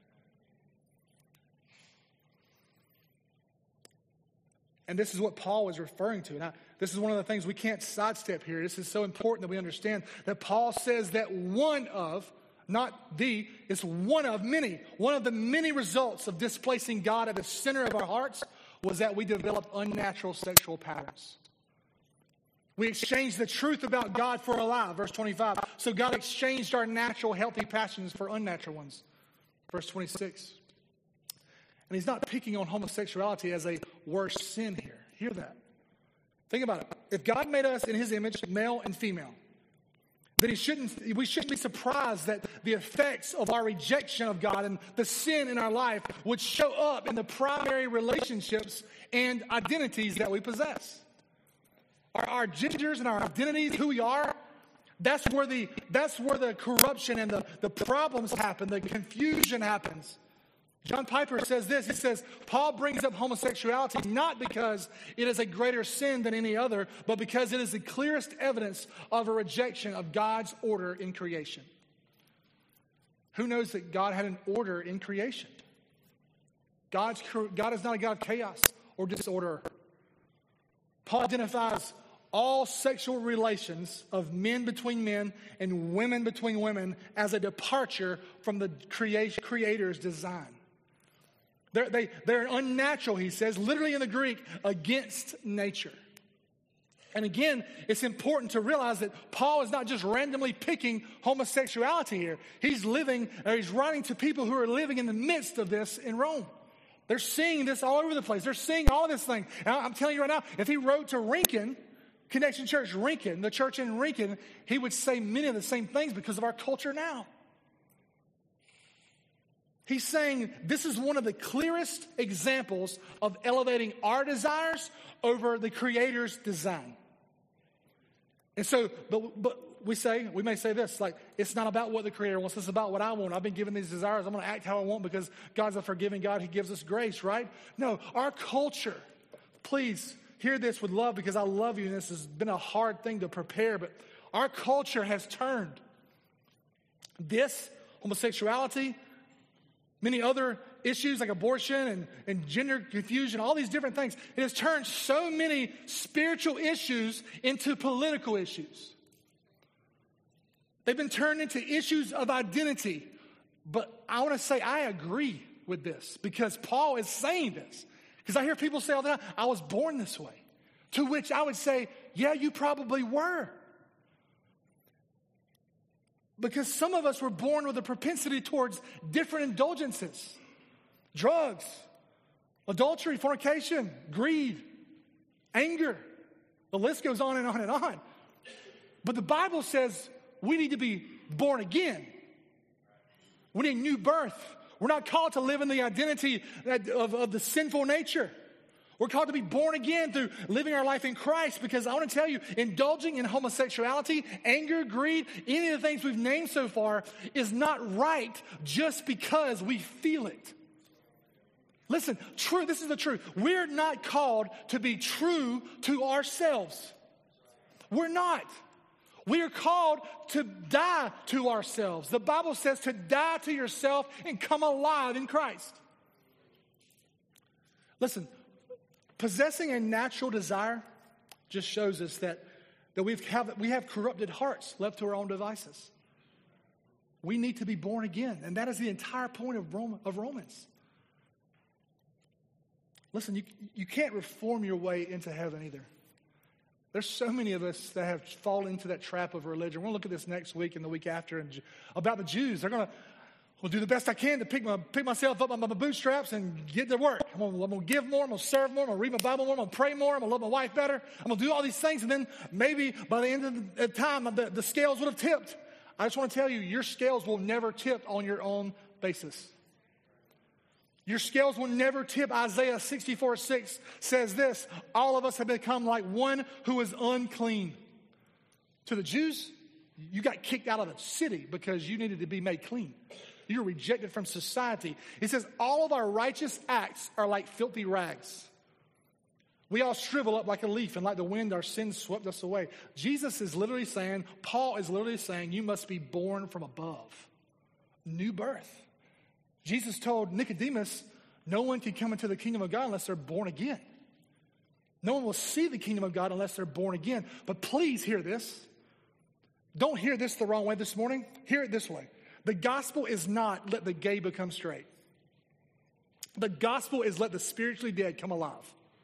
And this is what Paul was referring to. Now, this is one of the things we can't sidestep here. This is so important that we understand that Paul says that one of, not the, it's one of many, one of the many results of displacing God at the center of our hearts was that we developed unnatural sexual patterns. We exchanged the truth about God for a lie, verse twenty-five. So God exchanged our natural healthy passions for unnatural ones, verse twenty-six. And he's not picking on homosexuality as a worse sin here. Hear that. Think about it. If God made us in his image, male and female, then he shouldn't, we shouldn't be surprised that the effects of our rejection of God and the sin in our life would show up in the primary relationships and identities that we possess. Our, our genders and our identities, who we are, that's where the, that's where the corruption and the, the problems happen, the confusion happens. John Piper says this, he says, Paul brings up homosexuality not because it is a greater sin than any other, but because it is the clearest evidence of a rejection of God's order in creation. Who knows that God had an order in creation? God's, God is not a God of chaos or disorder. Paul identifies all sexual relations of men between men and women between women as a departure from the creation, Creator's design. They're, they, they're unnatural, he says, literally in the Greek, against nature. And again, it's important to realize that Paul is not just randomly picking homosexuality here. He's living, or he's writing to people who are living in the midst of this in Rome. They're seeing this all over the place. They're seeing all this thing. And I'm telling you right now, if he wrote to Rincon, Connection Church Rincon, the church in Rincon, he would say many of the same things because of our culture now. He's saying this is one of the clearest examples of elevating our desires over the Creator's design. And so, but, but we say, we may say this, like, it's not about what the Creator wants, it's about what I want. I've been given these desires, I'm going to act how I want because God's a forgiving God, He gives us grace, right? No, our culture, please hear this with love because I love you and this has been a hard thing to prepare, but our culture has turned this, homosexuality, many other issues like abortion and, and gender confusion, all these different things. It has turned so many spiritual issues into political issues. They've been turned into issues of identity. But I want to say I agree with this because Paul is saying this. Because I hear people say all the time, I was born this way. To which I would say, yeah, you probably were. Because some of us were born with a propensity towards different indulgences. Drugs, adultery, fornication, greed, anger. The list goes on and on and on. But the Bible says we need to be born again. We need new birth. We're not called to live in the identity of, of the sinful nature. We're called to be born again through living our life in Christ, because I want to tell you, indulging in homosexuality, anger, greed, any of the things we've named so far is not right just because we feel it. Listen, true, this is the truth. We're not called to be true to ourselves. We're not. We are called to die to ourselves. The Bible says to die to yourself and come alive in Christ. Listen, possessing a natural desire just shows us that, that we've have, we have corrupted hearts left to our own devices. We need to be born again, and that is the entire point of, Rome, of Romans. Listen, you, you can't reform your way into heaven either. There's so many of us that have fallen into that trap of religion. We're going to look at this next week and the week after and about the Jews. They're going to well, do the best I can to pick, my, pick myself up on my bootstraps and get to work. I'm going, to, I'm going to give more. I'm going to serve more. I'm going to read my Bible more. I'm going to pray more. I'm going to love my wife better. I'm going to do all these things. And then maybe by the end of the time, the, the scales would have tipped. I just want to tell you, your scales will never tip on your own basis. Your scales will never tip. Isaiah sixty-four six says this: all of us have become like one who is unclean. To the Jews, you got kicked out of the city because you needed to be made clean. You're rejected from society. It says all of our righteous acts are like filthy rags. We all shrivel up like a leaf, and like the wind, our sins swept us away. Jesus is literally saying, Paul is literally saying, you must be born from above. New birth. Jesus told Nicodemus, no one can come into the kingdom of God unless they're born again. No one will see the kingdom of God unless they're born again. But please hear this. Don't hear this the wrong way this morning. Hear it this way. The gospel is not let the gay become straight. The gospel is let the spiritually dead come alive.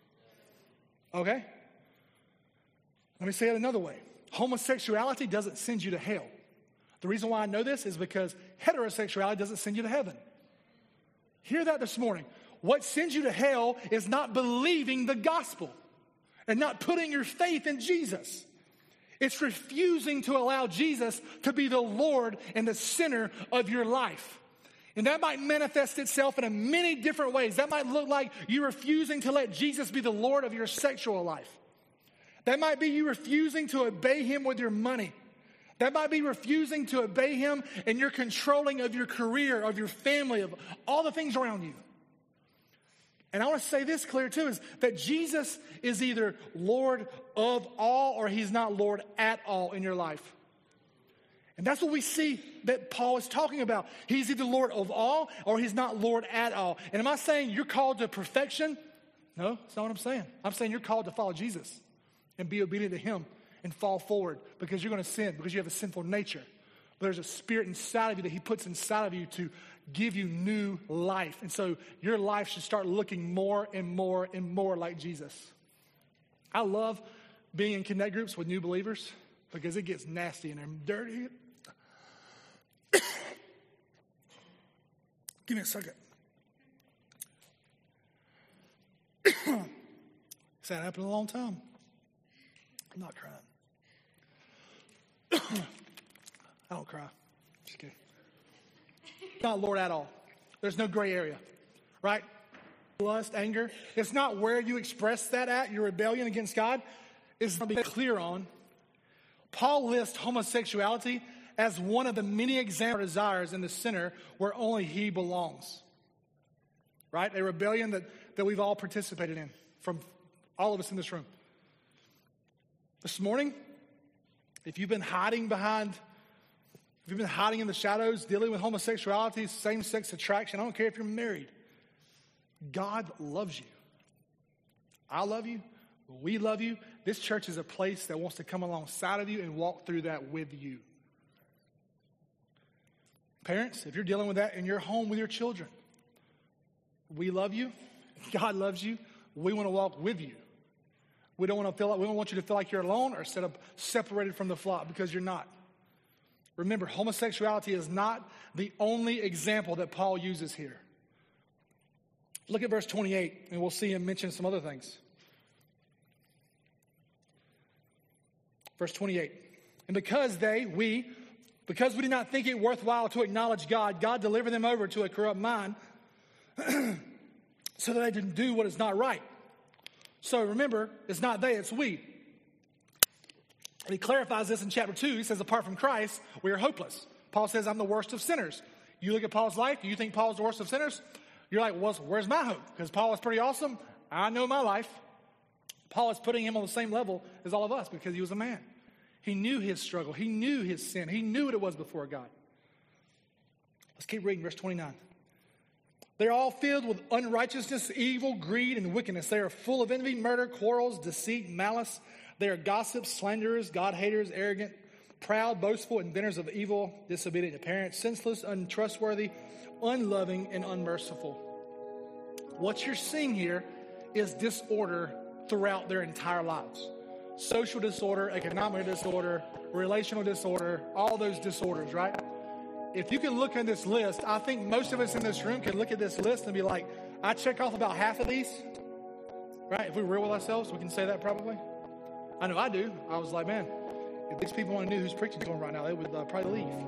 Okay? Let me say it another way. Homosexuality doesn't send you to hell. The reason why I know this is because heterosexuality doesn't send you to heaven. Hear that this morning. What sends you to hell is not believing the gospel and not putting your faith in Jesus. It's refusing to allow Jesus to be the Lord and the center of your life. And that might manifest itself in many different ways. That might look like you refusing to let Jesus be the Lord of your sexual life. That might be you refusing to obey him with your money. That might be refusing to obey him in your controlling of your career, of your family, of all the things around you. And I want to say this clear too, is that Jesus is either Lord of all or he's not Lord at all in your life. And that's what we see that Paul is talking about. He's either Lord of all or he's not Lord at all. And am I saying you're called to perfection? No, that's not what I'm saying. I'm saying you're called to follow Jesus and be obedient to him and fall forward because you're going to sin, because you have a sinful nature. But there's a spirit inside of you that he puts inside of you to give you new life. And so your life should start looking more and more and more like Jesus. I love being in connect groups with new believers because it gets nasty in there. Dirty. Give me a second. It's not happened in a long time. I'm not crying. I don't cry. Just kidding. Not Lord at all. There's no gray area, right? Lust, anger. It's not where you express that at, your rebellion against God. It's to be clear on. Paul lists homosexuality as one of the many example desires in the center where only he belongs. Right? A rebellion that, that we've all participated in from all of us in this room. This morning, if you've been hiding behind, if you've been hiding in the shadows, dealing with homosexuality, same-sex attraction, I don't care if you're married, God loves you. I love you. We love you. This church is a place that wants to come alongside of you and walk through that with you. Parents, if you're dealing with that in your home with your children, we love you. God loves you. We want to walk with you. We don't want to feel like, we don't want you to feel like you're alone or set up separated from the flock, because you're not. Remember, homosexuality is not the only example that Paul uses here. Look at verse twenty-eight, and we'll see him mention some other things. Verse twenty-eight. And because they, we, because we did not think it worthwhile to acknowledge God, God delivered them over to a corrupt mind so that they didn't do what is not right. So remember, it's not they, it's we. And he clarifies this in chapter two. He says, apart from Christ, we are hopeless. Paul says, I'm the worst of sinners. You look at Paul's life, do you think Paul's the worst of sinners? You're like, well, where's my hope? Because Paul is pretty awesome. I know my life. Paul is putting him on the same level as all of us because he was a man. He knew his struggle. He knew his sin. He knew what it was before God. Let's keep reading verse twenty-nine. They're all filled with unrighteousness, evil, greed, and wickedness. They are full of envy, murder, quarrels, deceit, malice. They are gossips, slanderers, God-haters, arrogant, proud, boastful, inventors of evil, disobedient to parents, senseless, untrustworthy, unloving, and unmerciful. What you're seeing here is disorder throughout their entire lives. Social disorder, economic disorder, relational disorder, all those disorders, right? If you can look at this list, I think most of us in this room can look at this list and be like, I check off about half of these, right? If we're real with ourselves, we can say that probably. I know I do. I was like, man, if these people only knew who's preaching to them right now, they would uh, probably leave.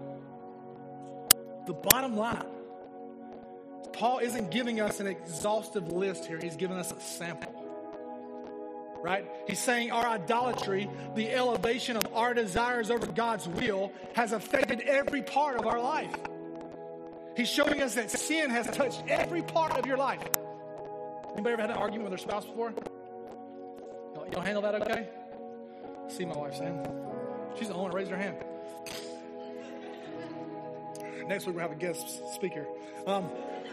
The bottom line, Paul isn't giving us an exhaustive list here. He's giving us a sample. Right? He's saying our idolatry, the elevation of our desires over God's will, has affected every part of our life. He's showing us that sin has touched every part of your life. Anybody ever had an argument with their spouse before? You don't handle that okay? See my wife saying. She's the only one to raise her hand. Next week we'll have a guest speaker. Um,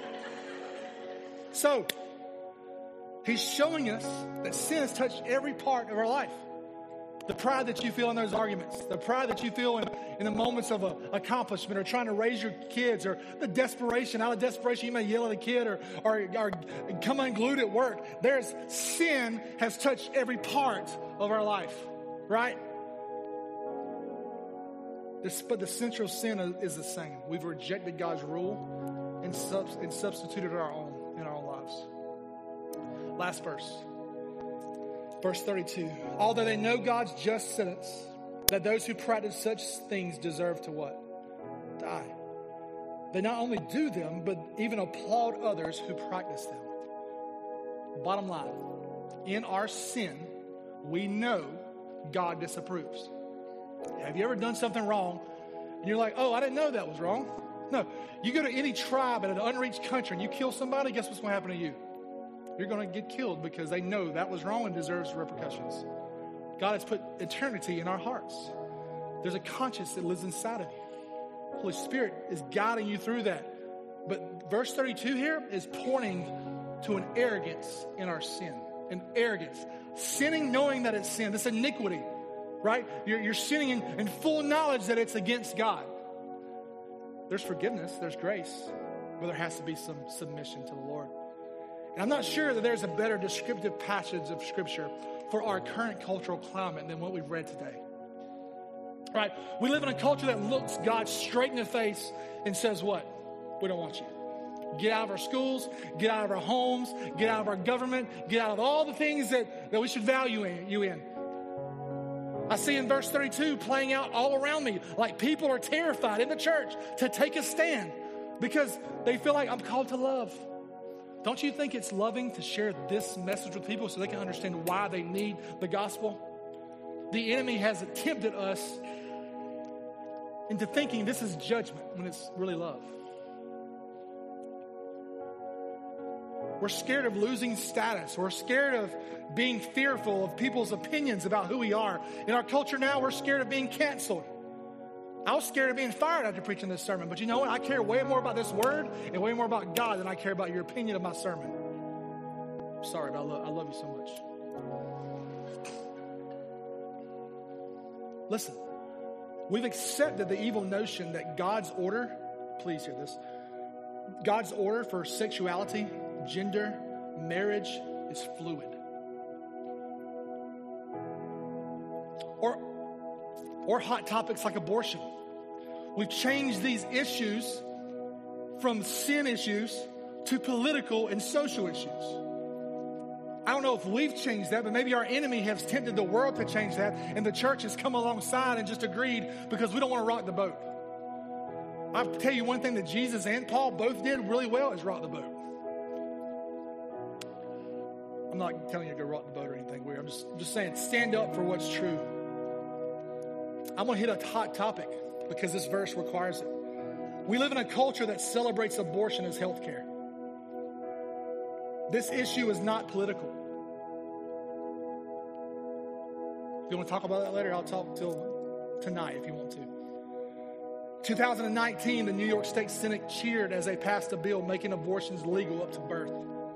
so, he's showing us that sin has touched every part of our life. The pride that you feel in those arguments, the pride that you feel in, in the moments of a, accomplishment or trying to raise your kids, or the desperation. Out of desperation, you may yell at a kid or, or, or come unglued at work. There's sin has touched every part of our life, right? This, but the central sin is the same. We've rejected God's rule and, sub, and substituted our own in our own lives. Last verse. Verse thirty-two. Although they know God's just sentence, that those who practice such things deserve to what? Die. They not only do them, but even applaud others who practice them. Bottom line, in our sin, we know God disapproves. Have you ever done something wrong and you're like, oh, I didn't know that was wrong? No. You go to any tribe in an unreached country and you kill somebody, guess what's going to happen to you? You're going to get killed because they know that was wrong and deserves repercussions. God has put eternity in our hearts. There's a conscience that lives inside of you. Holy Spirit is guiding you through that. But verse thirty-two here is pointing to an arrogance in our sin. An arrogance. Sinning knowing that it's sin. This iniquity, right? You're, you're sinning in, in full knowledge that it's against God. There's forgiveness. There's grace. But there has to be some submission to the Lord. And I'm not sure that there's a better descriptive passage of Scripture for our current cultural climate than what we've read today. Right? We live in a culture that looks God straight in the face and says what? We don't want you. Get out of our schools, get out of our homes, get out of our government, get out of all the things that, that we should value in, you in. I see in verse thirty-two playing out all around me, like people are terrified in the church to take a stand because they feel like I'm called to love. Don't you think it's loving to share this message with people so they can understand why they need the gospel? The enemy has tempted us into thinking this is judgment when it's really love. We're scared of losing status. We're scared of being fearful of people's opinions about who we are. In our culture now, we're scared of being canceled. I was scared of being fired after preaching this sermon. But you know what? I care way more about this word and way more about God than I care about your opinion of my sermon. I'm sorry, but I love, I love you so much. Listen, we've accepted the evil notion that God's order, please hear this, God's order for sexuality, gender, marriage is fluid. Or Or hot topics like abortion. We've changed these issues from sin issues to political and social issues. I don't know if we've changed that, but maybe our enemy has tempted the world to change that, and the church has come alongside and just agreed because we don't want to rock the boat. I'll tell you one thing that Jesus and Paul both did really well is rock the boat. I'm not telling you to go rock the boat or anything weird. I'm just, I'm just saying, stand up for what's true. I'm going to hit a hot topic because this verse requires it. We live in a culture that celebrates abortion as health care. This issue is not political. If you want to talk about that later, I'll talk till tonight if you want to. two thousand nineteen, the New York State Senate cheered as they passed a bill making abortions legal up to birth.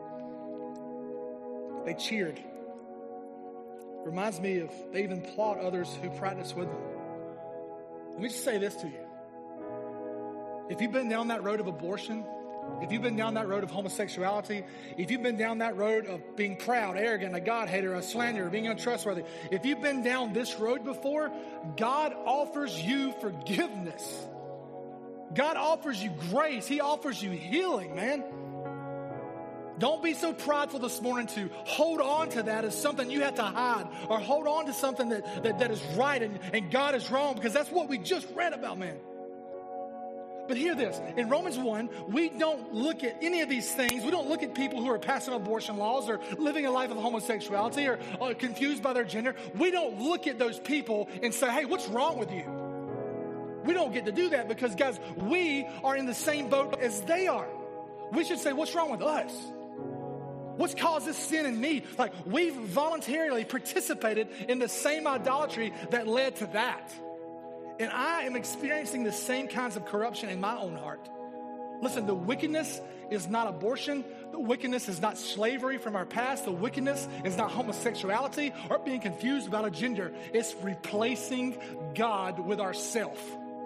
They cheered. Reminds me of, they even applaud others who practice with them. Let me just say this to you. If you've been down that road of abortion, if you've been down that road of homosexuality, if you've been down that road of being proud, arrogant, a God hater, a slanderer, being untrustworthy, if you've been down this road before, God offers you forgiveness. God offers you grace. He offers you healing, man. Don't be so prideful this morning to hold on to that as something you have to hide, or hold on to something that, that, that is right and, and God is wrong, because that's what we just read about, man. But hear this, in Romans one, we don't look at any of these things. We don't look at people who are passing abortion laws or living a life of homosexuality or, or confused by their gender. We don't look at those people and say, hey, what's wrong with you? We don't get to do that because, guys, we are in the same boat as they are. We should say, what's wrong with us? What's caused this sin in me? Like, we've voluntarily participated in the same idolatry that led to that. And I am experiencing the same kinds of corruption in my own heart. Listen, the wickedness is not abortion. The wickedness is not slavery from our past. The wickedness is not homosexuality or being confused about a gender. It's replacing God with ourself.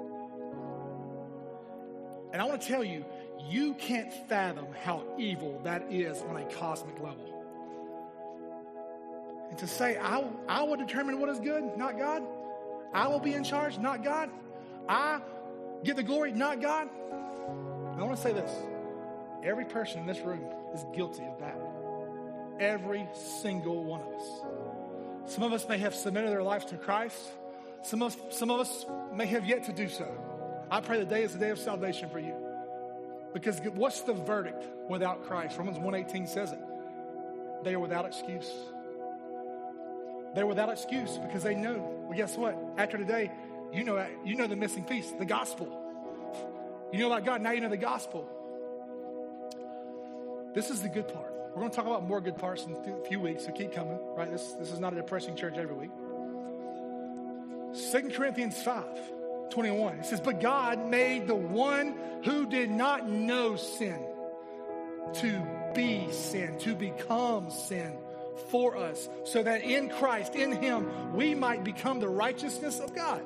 And I want to tell you, you can't fathom how evil that is on a cosmic level. And to say, I, I will determine what is good, not God. I will be in charge, not God. I get the glory, not God. And I want to say this. Every person in this room is guilty of that. Every single one of us. Some of us may have submitted their lives to Christ. Some of us, some of us may have yet to do so. I pray the day is the day of salvation for you. Because what's the verdict without Christ? Romans one eighteen says it. They are without excuse. They're without excuse because they know. Well, guess what? After today, you know you know the missing piece, the gospel. You know about God, now you know the gospel. This is the good part. We're going to talk about more good parts in a few weeks, so keep coming, right? This, this is not a depressing church every week. Second Corinthians five twenty-one. It says, but God made the one who did not know sin to be sin, to become sin for us, so that in Christ, in Him, we might become the righteousness of God.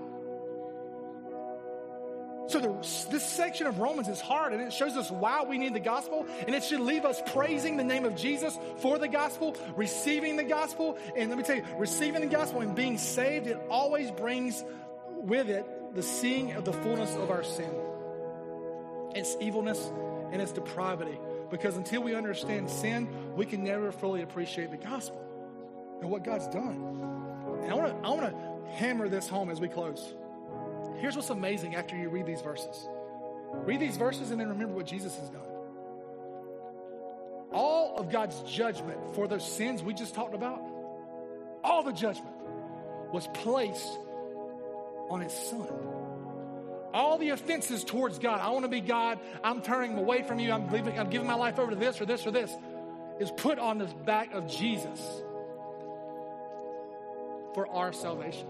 So the, this section of Romans is hard, and it shows us why we need the gospel, and it should leave us praising the name of Jesus for the gospel, receiving the gospel. And let me tell you, receiving the gospel and being saved, it always brings with it the seeing of the fullness of our sin, its evilness and its depravity. Because until we understand sin, we can never fully appreciate the gospel and what God's done. And I want to I want to hammer this home as we close. Here's what's amazing after you read these verses. Read these verses and then remember what Jesus has done. All of God's judgment for those sins we just talked about, all the judgment was placed on His Son. All the offenses towards God, I want to be God, I'm turning away from you, I'm, leaving, I'm giving my life over to this or this or this, is put on the back of Jesus for our salvation.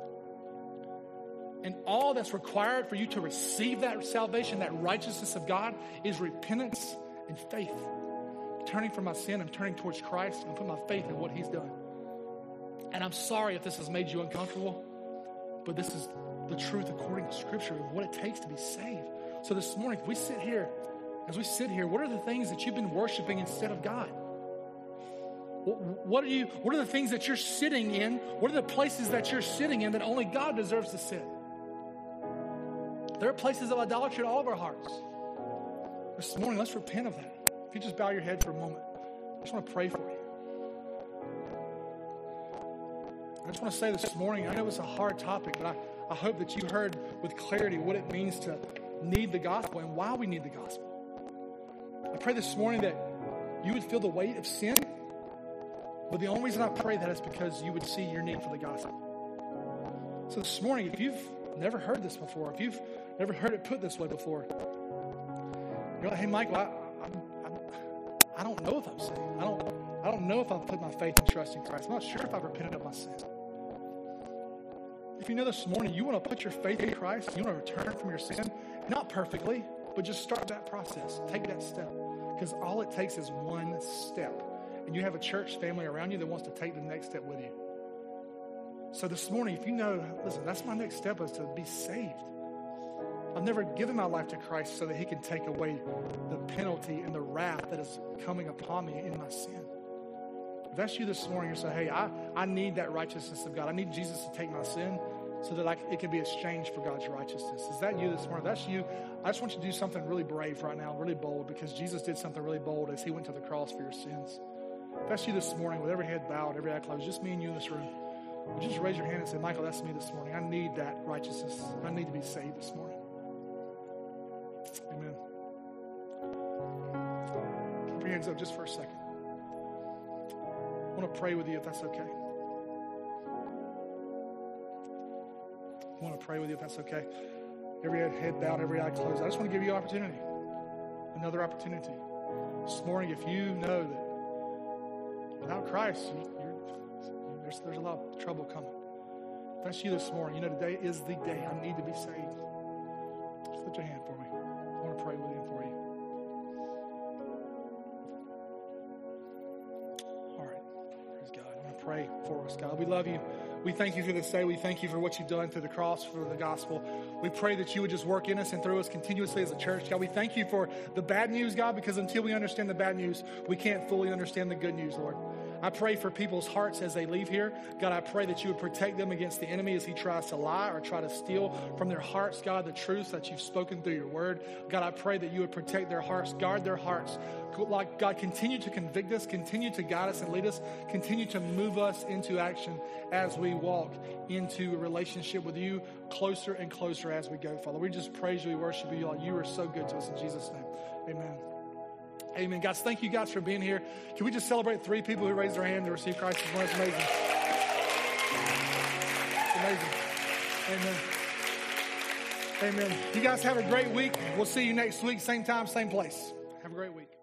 And all that's required for you to receive that salvation, that righteousness of God, is repentance and faith. Turning from my sin and turning towards Christ and putting my faith in what He's done. And I'm sorry if this has made you uncomfortable, but this is the truth according to Scripture of what it takes to be saved. So this morning, if we sit here, as we sit here, what are the things that you've been worshiping instead of God? What are you? What are the things that you're sitting in? What are the places that you're sitting in that only God deserves to sit? There are places of idolatry in all of our hearts. This morning, let's repent of that. If you just bow your head for a moment, I just want to pray for you. I just want to say this morning, I know it's a hard topic, but I, I hope that you heard with clarity what it means to need the gospel and why we need the gospel. I pray this morning that you would feel the weight of sin, but the only reason I pray that is because you would see your need for the gospel. So this morning, if you've never heard this before, if you've never heard it put this way before, you're like, hey, Michael, I, I, I, I don't know if I'm saved. I don't, I don't know if I've put my faith and trust in Christ. I'm not sure if I've repented of my sin. If you know this morning, you want to put your faith in Christ, you want to return from your sin, not perfectly, but just start that process. Take that step. Because all it takes is one step. And you have a church family around you that wants to take the next step with you. So this morning, if you know, listen, that's my next step is to be saved. I've never given my life to Christ so that he can take away the penalty and the wrath that is coming upon me in my sin. If that's you this morning, you say, hey, I, I need that righteousness of God. I need Jesus to take my sin so that I, it can be exchanged for God's righteousness. Is that you this morning? If that's you, I just want you to do something really brave right now, really bold, because Jesus did something really bold as he went to the cross for your sins. If that's you this morning, with every head bowed, every eye closed, just me and you in this room, would you just raise your hand and say, Michael, that's me this morning. I need that righteousness. I need to be saved this morning. Amen. Keep your hands up just for a second. I want to pray with you if that's okay. I want to pray with you if that's okay. Every head bowed, every eye closed. I just want to give you an opportunity. Another opportunity. This morning, if you know that without Christ, you, you're, there's, there's a lot of trouble coming. If that's you this morning, you know today is the day I need to be saved. Just lift your hand for me. I want to pray with you and for you. All right. Praise God. I want to pray for us, God. We love you. We thank you for this day. We thank you for what you've done through the cross, for the gospel. We pray that you would just work in us and through us continuously as a church. God, we thank you for the bad news, God, because until we understand the bad news, we can't fully understand the good news, Lord. I pray for people's hearts as they leave here. God, I pray that you would protect them against the enemy as he tries to lie or try to steal from their hearts, God, the truth that you've spoken through your word. God, I pray that you would protect their hearts, guard their hearts. Like God, continue to convict us, continue to guide us and lead us, continue to move us into action as we walk into a relationship with you closer and closer as we go, Father. We just praise you, we worship you. You are so good to us in Jesus' name. Amen. Amen. Guys, thank you guys for being here. Can we just celebrate three people who raised their hand to receive Christ as well? It's amazing. It's amazing. Amen. Amen. You guys have a great week. We'll see you next week, same time, same place. Have a great week.